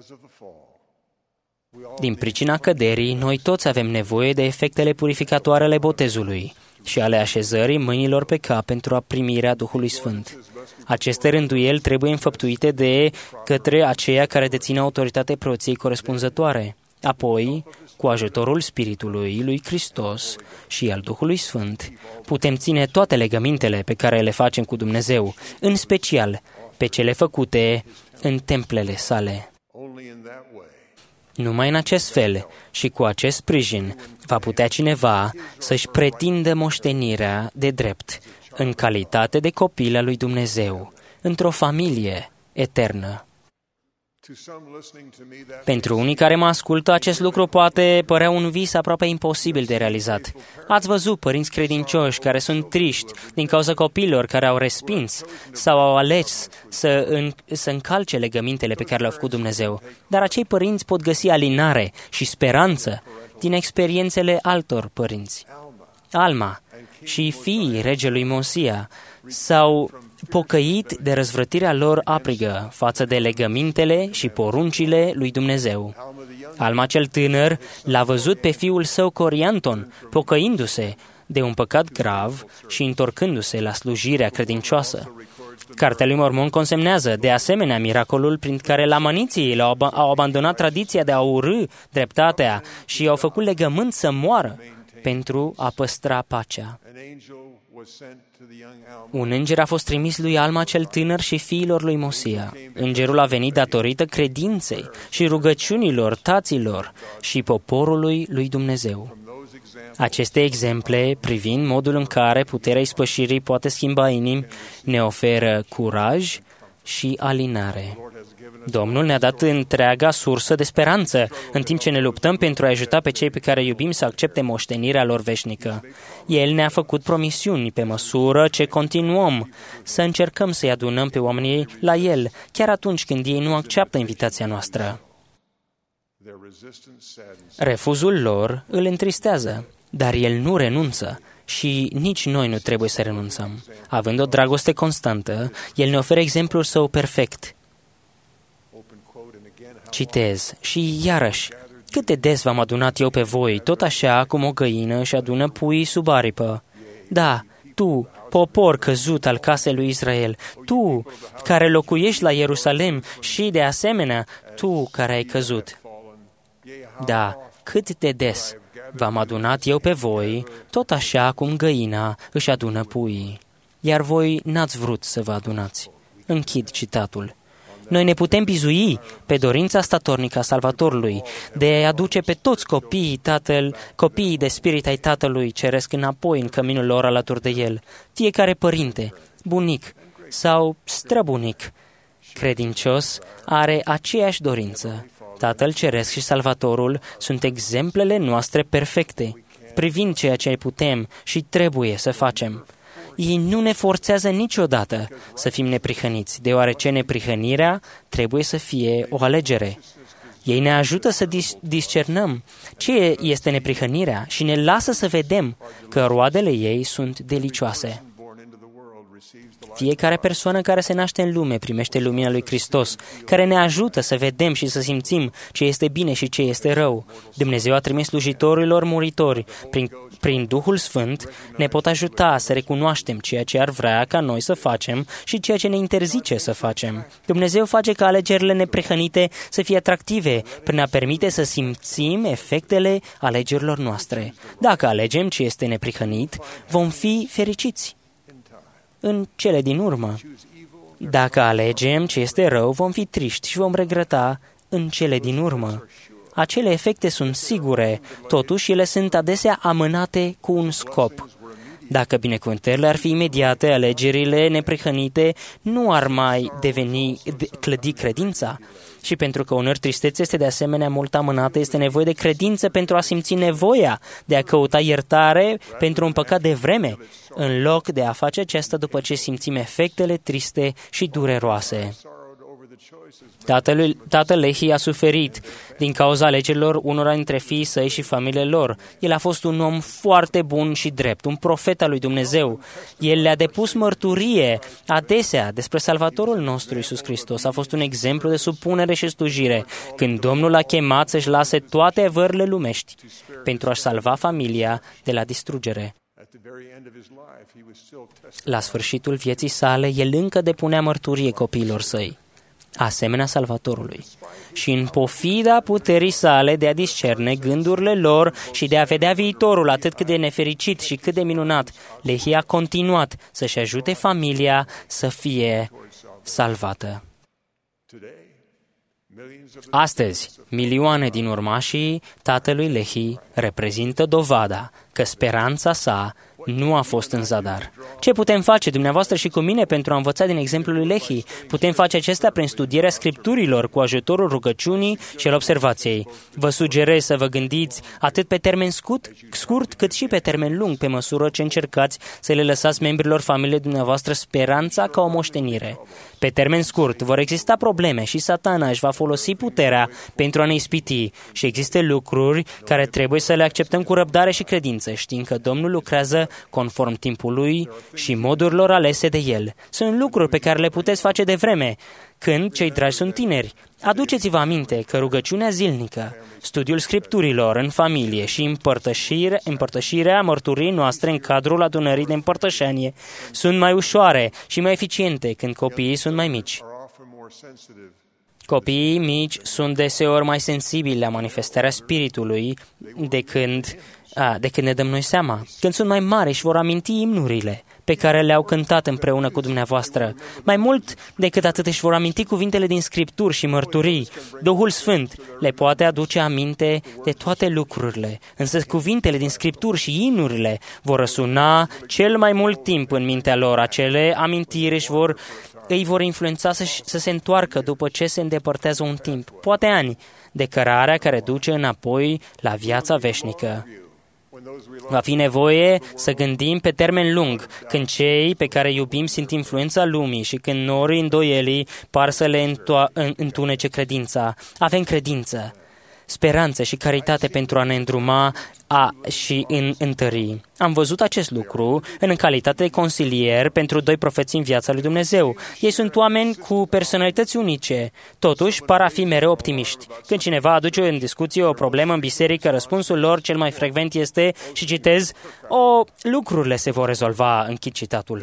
Speaker 3: Din pricina căderii, noi toți avem nevoie de efectele purificatoare ale botezului și ale așezării mâinilor pe cap pentru a primirea Duhului Sfânt. Aceste rânduieli trebuie înfăptuite de către aceia care dețin autoritate preoției corespunzătoare. Apoi, cu ajutorul Spiritului lui Hristos și al Duhului Sfânt, putem ține toate legămintele pe care le facem cu Dumnezeu, în special pe cele făcute în templele sale. Numai în acest fel și cu acest sprijin va putea cineva să-și pretindă moștenirea de drept în calitate de copil al lui Dumnezeu, într-o familie eternă. Pentru unii care mă ascultă, acest lucru poate părea un vis aproape imposibil de realizat. Ați văzut părinți credincioși care sunt triști din cauza copiilor care au respins sau au ales să încalce legămintele pe care le-au făcut Dumnezeu. Dar acei părinți pot găsi alinare și speranță din experiențele altor părinți. Alma și fiii regelui Mosia s-au pocăit de răzvrătirea lor aprigă față de legămintele și poruncile lui Dumnezeu. Alma cel tânăr l-a văzut pe fiul său Corianton pocăindu-se de un păcat grav și întorcându-se la slujirea credincioasă. Cartea lui Mormon consemnează, de asemenea, miracolul prin care lamaniții au abandonat tradiția de a urâ dreptatea și au făcut legământ să moară pentru a păstra pacea. Un înger a fost trimis lui Alma cel tânăr și fiilor lui Mosia. Îngerul a venit datorită credinței și rugăciunilor taților și poporului lui Dumnezeu. Aceste exemple, privind modul în care puterea ispășirii poate schimba inimi, ne oferă curaj și alinare. Domnul ne-a dat întreaga sursă de speranță, în timp ce ne luptăm pentru a ajuta pe cei pe care iubim să accepte moștenirea lor veșnică. El ne-a făcut promisiuni pe măsură ce continuăm să încercăm să-i adunăm pe oamenii la El, chiar atunci când ei nu acceptă invitația noastră. Refuzul lor îl întristează, dar El nu renunță. Și nici noi nu trebuie să renunțăm. Având o dragoste constantă, El ne oferă exemplul Său perfect. Citez, și iarăși, cât de des v-am adunat eu pe voi, tot așa cum o găină își adună puii sub aripă. Da, tu, popor căzut al casei lui Israel, tu, care locuiești la Ierusalem și, de asemenea, tu care ai căzut. Da, cât de des v-am adunat eu pe voi, tot așa cum găina își adună puii. Iar voi n-ați vrut să vă adunați. Închid citatul. Noi ne putem bizui pe dorința statornică a Salvatorului de a aduce pe toți copiii de spirit ai Tatălui Ceresc înapoi în căminul lor alături de El. Fiecare părinte, bunic sau străbunic credincios are aceeași dorință. Tatăl Ceresc și Salvatorul sunt exemplele noastre perfecte, privind ceea ce putem și trebuie să facem. Ei nu ne forțează niciodată să fim neprihăniți, deoarece neprihănirea trebuie să fie o alegere. Ei ne ajută să discernăm ce este neprihănirea și ne lasă să vedem că roadele ei sunt delicioase. Fiecare persoană care se naște în lume primește lumina lui Hristos, care ne ajută să vedem și să simțim ce este bine și ce este rău. Dumnezeu a trimis slujitorilor muritori. Prin Duhul Sfânt ne pot ajuta să recunoaștem ceea ce ar vrea ca noi să facem și ceea ce ne interzice să facem. Dumnezeu face ca alegerile neprihănite să fie atractive, prin a permite să simțim efectele alegerilor noastre. Dacă alegem ce este neprihănit, vom fi fericiți în cele din urmă. Dacă alegem ce este rău, vom fi triști și vom regreta în cele din urmă. Acele efecte sunt sigure, totuși ele sunt adesea amânate cu un scop. Dacă binecuvântările ar fi imediate, alegerile neprihănite nu ar mai clădi credința. Și pentru că uneori tristețea este de asemenea mult amânată, este nevoie de credință pentru a simți nevoia de a căuta iertare pentru un păcat de vreme, în loc de a face aceasta după ce simțim efectele triste și dureroase. Tatăl Lehi a suferit din cauza alegerilor unora dintre fiii săi și familiile lor. El a fost un om foarte bun și drept, un profet al lui Dumnezeu. El le-a depus mărturie adesea despre Salvatorul nostru Iisus Hristos. A fost un exemplu de supunere și slujire, când Domnul a chemat să-și lase toate avările lumești pentru a-și salva familia de la distrugere. La sfârșitul vieții sale, el încă depunea mărturie copiilor săi, asemenea Salvatorului. Și în pofida puterii sale de a discerne gândurile lor și de a vedea viitorul atât cât de nefericit și cât de minunat, Lehi a continuat să-și ajute familia să fie salvată. Astăzi, milioane din urmașii tatălui Lehi reprezintă dovada că speranța sa nu a fost în zadar. Ce putem face dumneavoastră și cu mine pentru a învăța din exemplul lui Lehi? Putem face acesta prin studierea Scripturilor cu ajutorul rugăciunii și al observației. Vă sugerez să vă gândiți atât pe termen scurt cât și pe termen lung, pe măsură ce încercați să le lăsați membrilor familiei dumneavoastră speranța ca o moștenire. Pe termen scurt vor exista probleme și Satana își va folosi puterea pentru a ne ispiti și există lucruri care trebuie să le acceptăm cu răbdare și credință, știind că Domnul lucrează conform timpului și modurilor alese de El. Sunt lucruri pe care le puteți face de vreme, când cei dragi sunt tineri. Aduceți-vă aminte că rugăciunea zilnică, studiul Scripturilor în familie și împărtășirea mărturii noastre în cadrul adunării de împărtășanie sunt mai ușoare și mai eficiente când copiii sunt mai mici. Copiii mici sunt deseori mai sensibili la manifestarea Spiritului de când ne dăm noi seama. Când sunt mai mari și vor aminti imnurile pe care le-au cântat împreună cu dumneavoastră. Mai mult decât atât își vor aminti cuvintele din Scripturi și mărturii. Duhul Sfânt le poate aduce aminte de toate lucrurile, însă cuvintele din Scripturi și imnurile vor răsuna cel mai mult timp în mintea lor. Acele amintiri își vor îi vor influența să se întoarcă după ce se îndepărtează un timp, poate ani, de cărarea care duce înapoi la viața veșnică. Va fi nevoie să gândim pe termen lung, când cei pe care iubim simt influența lumii și când norii îndoielii par să le întunece credința. Avem credință, speranță și caritate pentru a ne îndruma și întări. Am văzut acest lucru în calitate de consilier pentru 2 profeți în viața lui Dumnezeu. Ei sunt oameni cu personalități unice, totuși par a fi mereu optimiști. Când cineva aduce în discuție o problemă în biserică, răspunsul lor cel mai frecvent este, și citez, lucrurile se vor rezolva, închid citatul.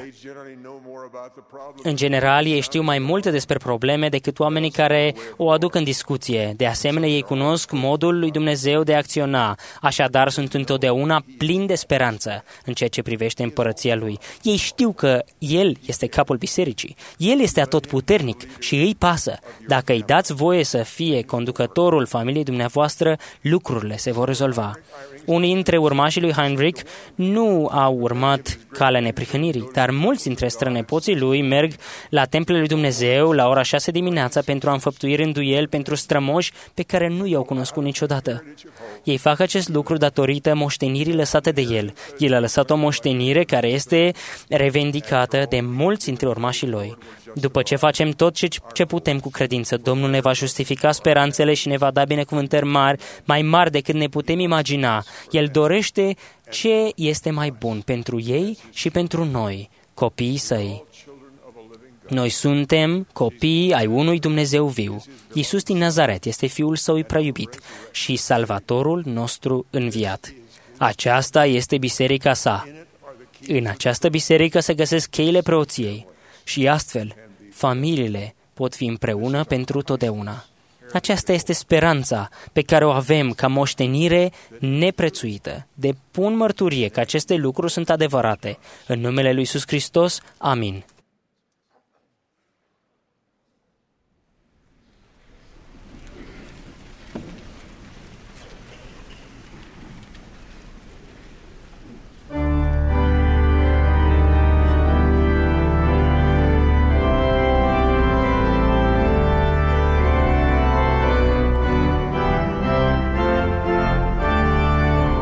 Speaker 3: În general, ei știu mai multe despre probleme decât oamenii care o aduc în discuție. De asemenea, ei cunosc modul lui Dumnezeu de a acționa, așadar sunt întotdeauna plini de speranță în ceea ce privește împărăția lui. Ei știu că El este capul bisericii. El este atotputernic și îi pasă. Dacă îi dați voie să fie conducătorul familiei dumneavoastră, lucrurile se vor rezolva. Unii dintre urmașii lui Heinrich nu au urmat calea neprihănirii, dar mulți dintre strănepoții lui merg la templele lui Dumnezeu la ora 6 dimineața pentru a înfăptui rânduieli pentru strămoși pe care nu i-au cunoscut niciodată. Ei fac acest lucru datorită moștenirii lăsate de el. El a lăsat o moștenire care este revendicată de mulți dintre urmașii lui. După ce facem tot ce putem cu credință, Domnul ne va justifica speranțele și ne va da binecuvântări mari, mai mari decât ne putem imagina. El dorește ce este mai bun pentru ei și pentru noi, copiii săi. Noi suntem copii ai unui Dumnezeu viu. Iisus din Nazaret este Fiul Său prea iubit și Salvatorul nostru înviat. Aceasta este biserica sa. În această biserică se găsesc cheile preoției și astfel familiile pot fi împreună pentru totdeauna. Aceasta este speranța pe care o avem ca moștenire neprețuită. Depun mărturie că aceste lucruri sunt adevărate. În numele lui Iisus Hristos, amin.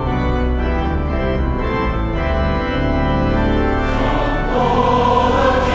Speaker 13: Oh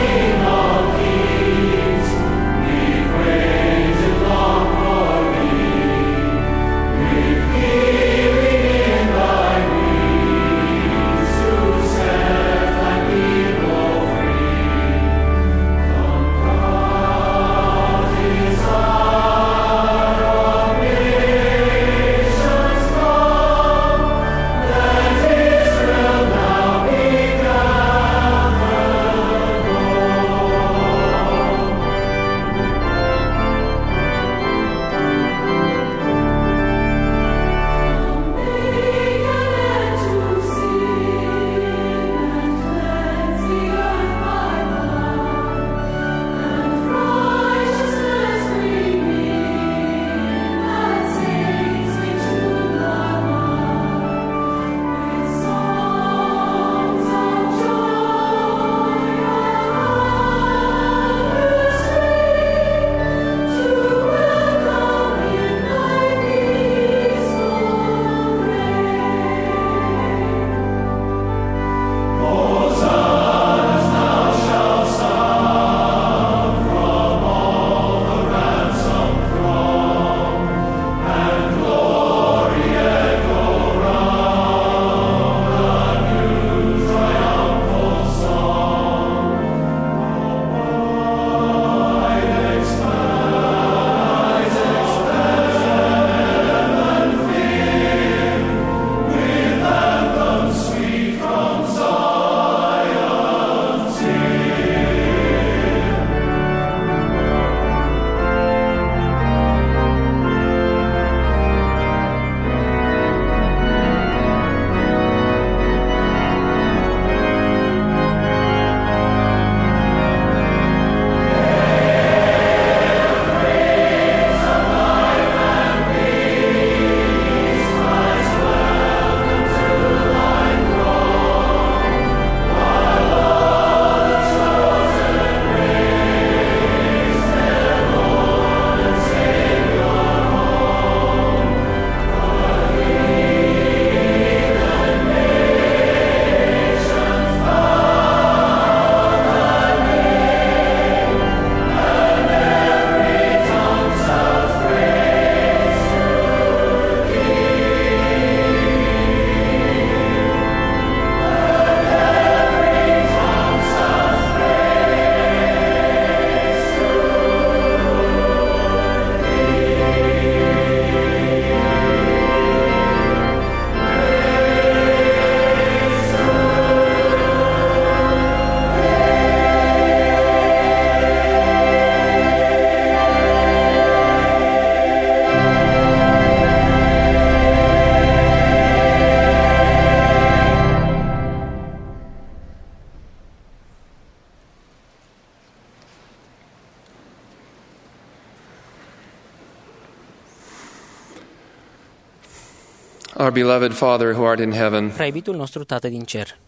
Speaker 13: Our beloved Father who art in heaven,
Speaker 3: Preiibitul nostru Tată din cer,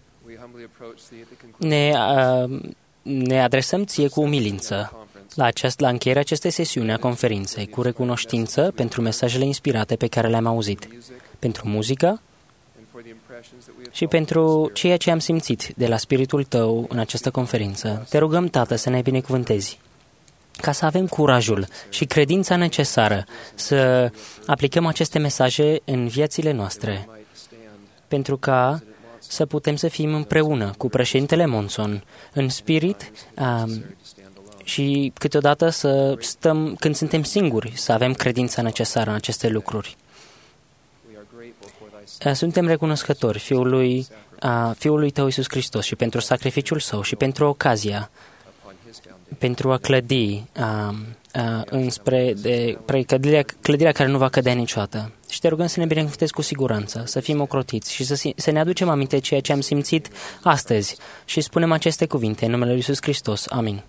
Speaker 3: ne adresăm ție cu umilință la încheierea acestei sesiuni a conferinței, cu recunoștință pentru mesajele inspirate pe care le-am auzit, pentru muzică și pentru ceea ce am simțit de la Spiritul Tău în această conferință. Te rugăm, Tată, să ne binecuvântezi, ca să avem curajul și credința necesară să aplicăm aceste mesaje în viețile noastre, pentru ca să putem să fim împreună cu președintele Monson, în spirit, și câteodată să stăm, când suntem singuri, să avem credința necesară în aceste lucruri. Suntem recunoscători Fiului Tău, Iisus Hristos, și pentru sacrificiul Său și pentru ocazia, pentru a clădi înspre clădirea care nu va cădea niciodată. Și te rugăm să ne binecuvântezi cu siguranță, să fim ocrotiți și să ne aducem aminte ceea ce am simțit astăzi și spunem aceste cuvinte în numele Lui Iisus Hristos. Amin.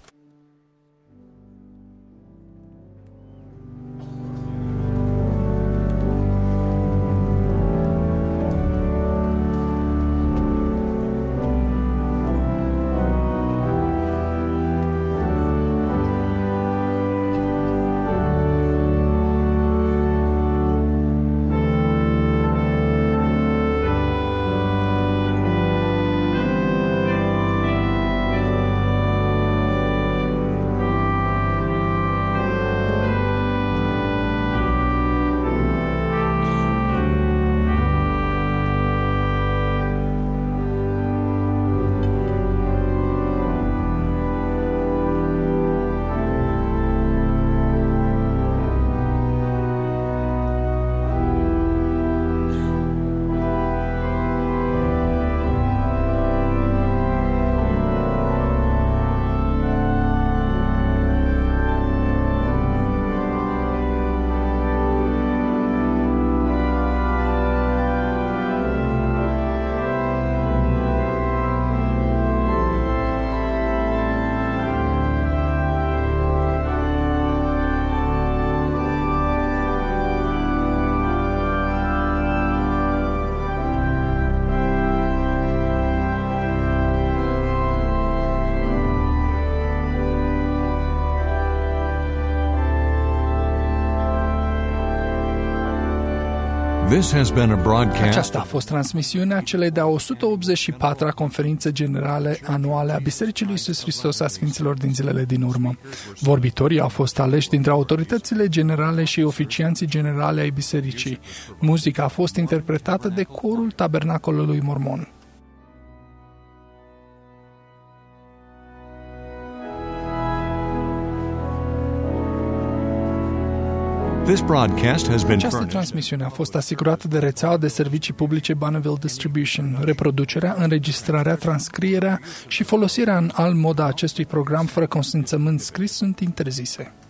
Speaker 2: Aceasta a fost transmisiunea celei de-a 184-a conferințe generale anuale a Bisericii lui Iisus Hristos a Sfinților din zilele din urmă. Vorbitorii au fost aleși dintre autoritățile generale și oficianții generale ai bisericii. Muzica a fost interpretată de corul Tabernacolului Mormon. Această transmisiune a fost asigurată de rețeaua de servicii publice Bonneville Distribution. Reproducerea, înregistrarea, transcrierea și folosirea în alt mod a acestui program fără consimțământ scris sunt interzise.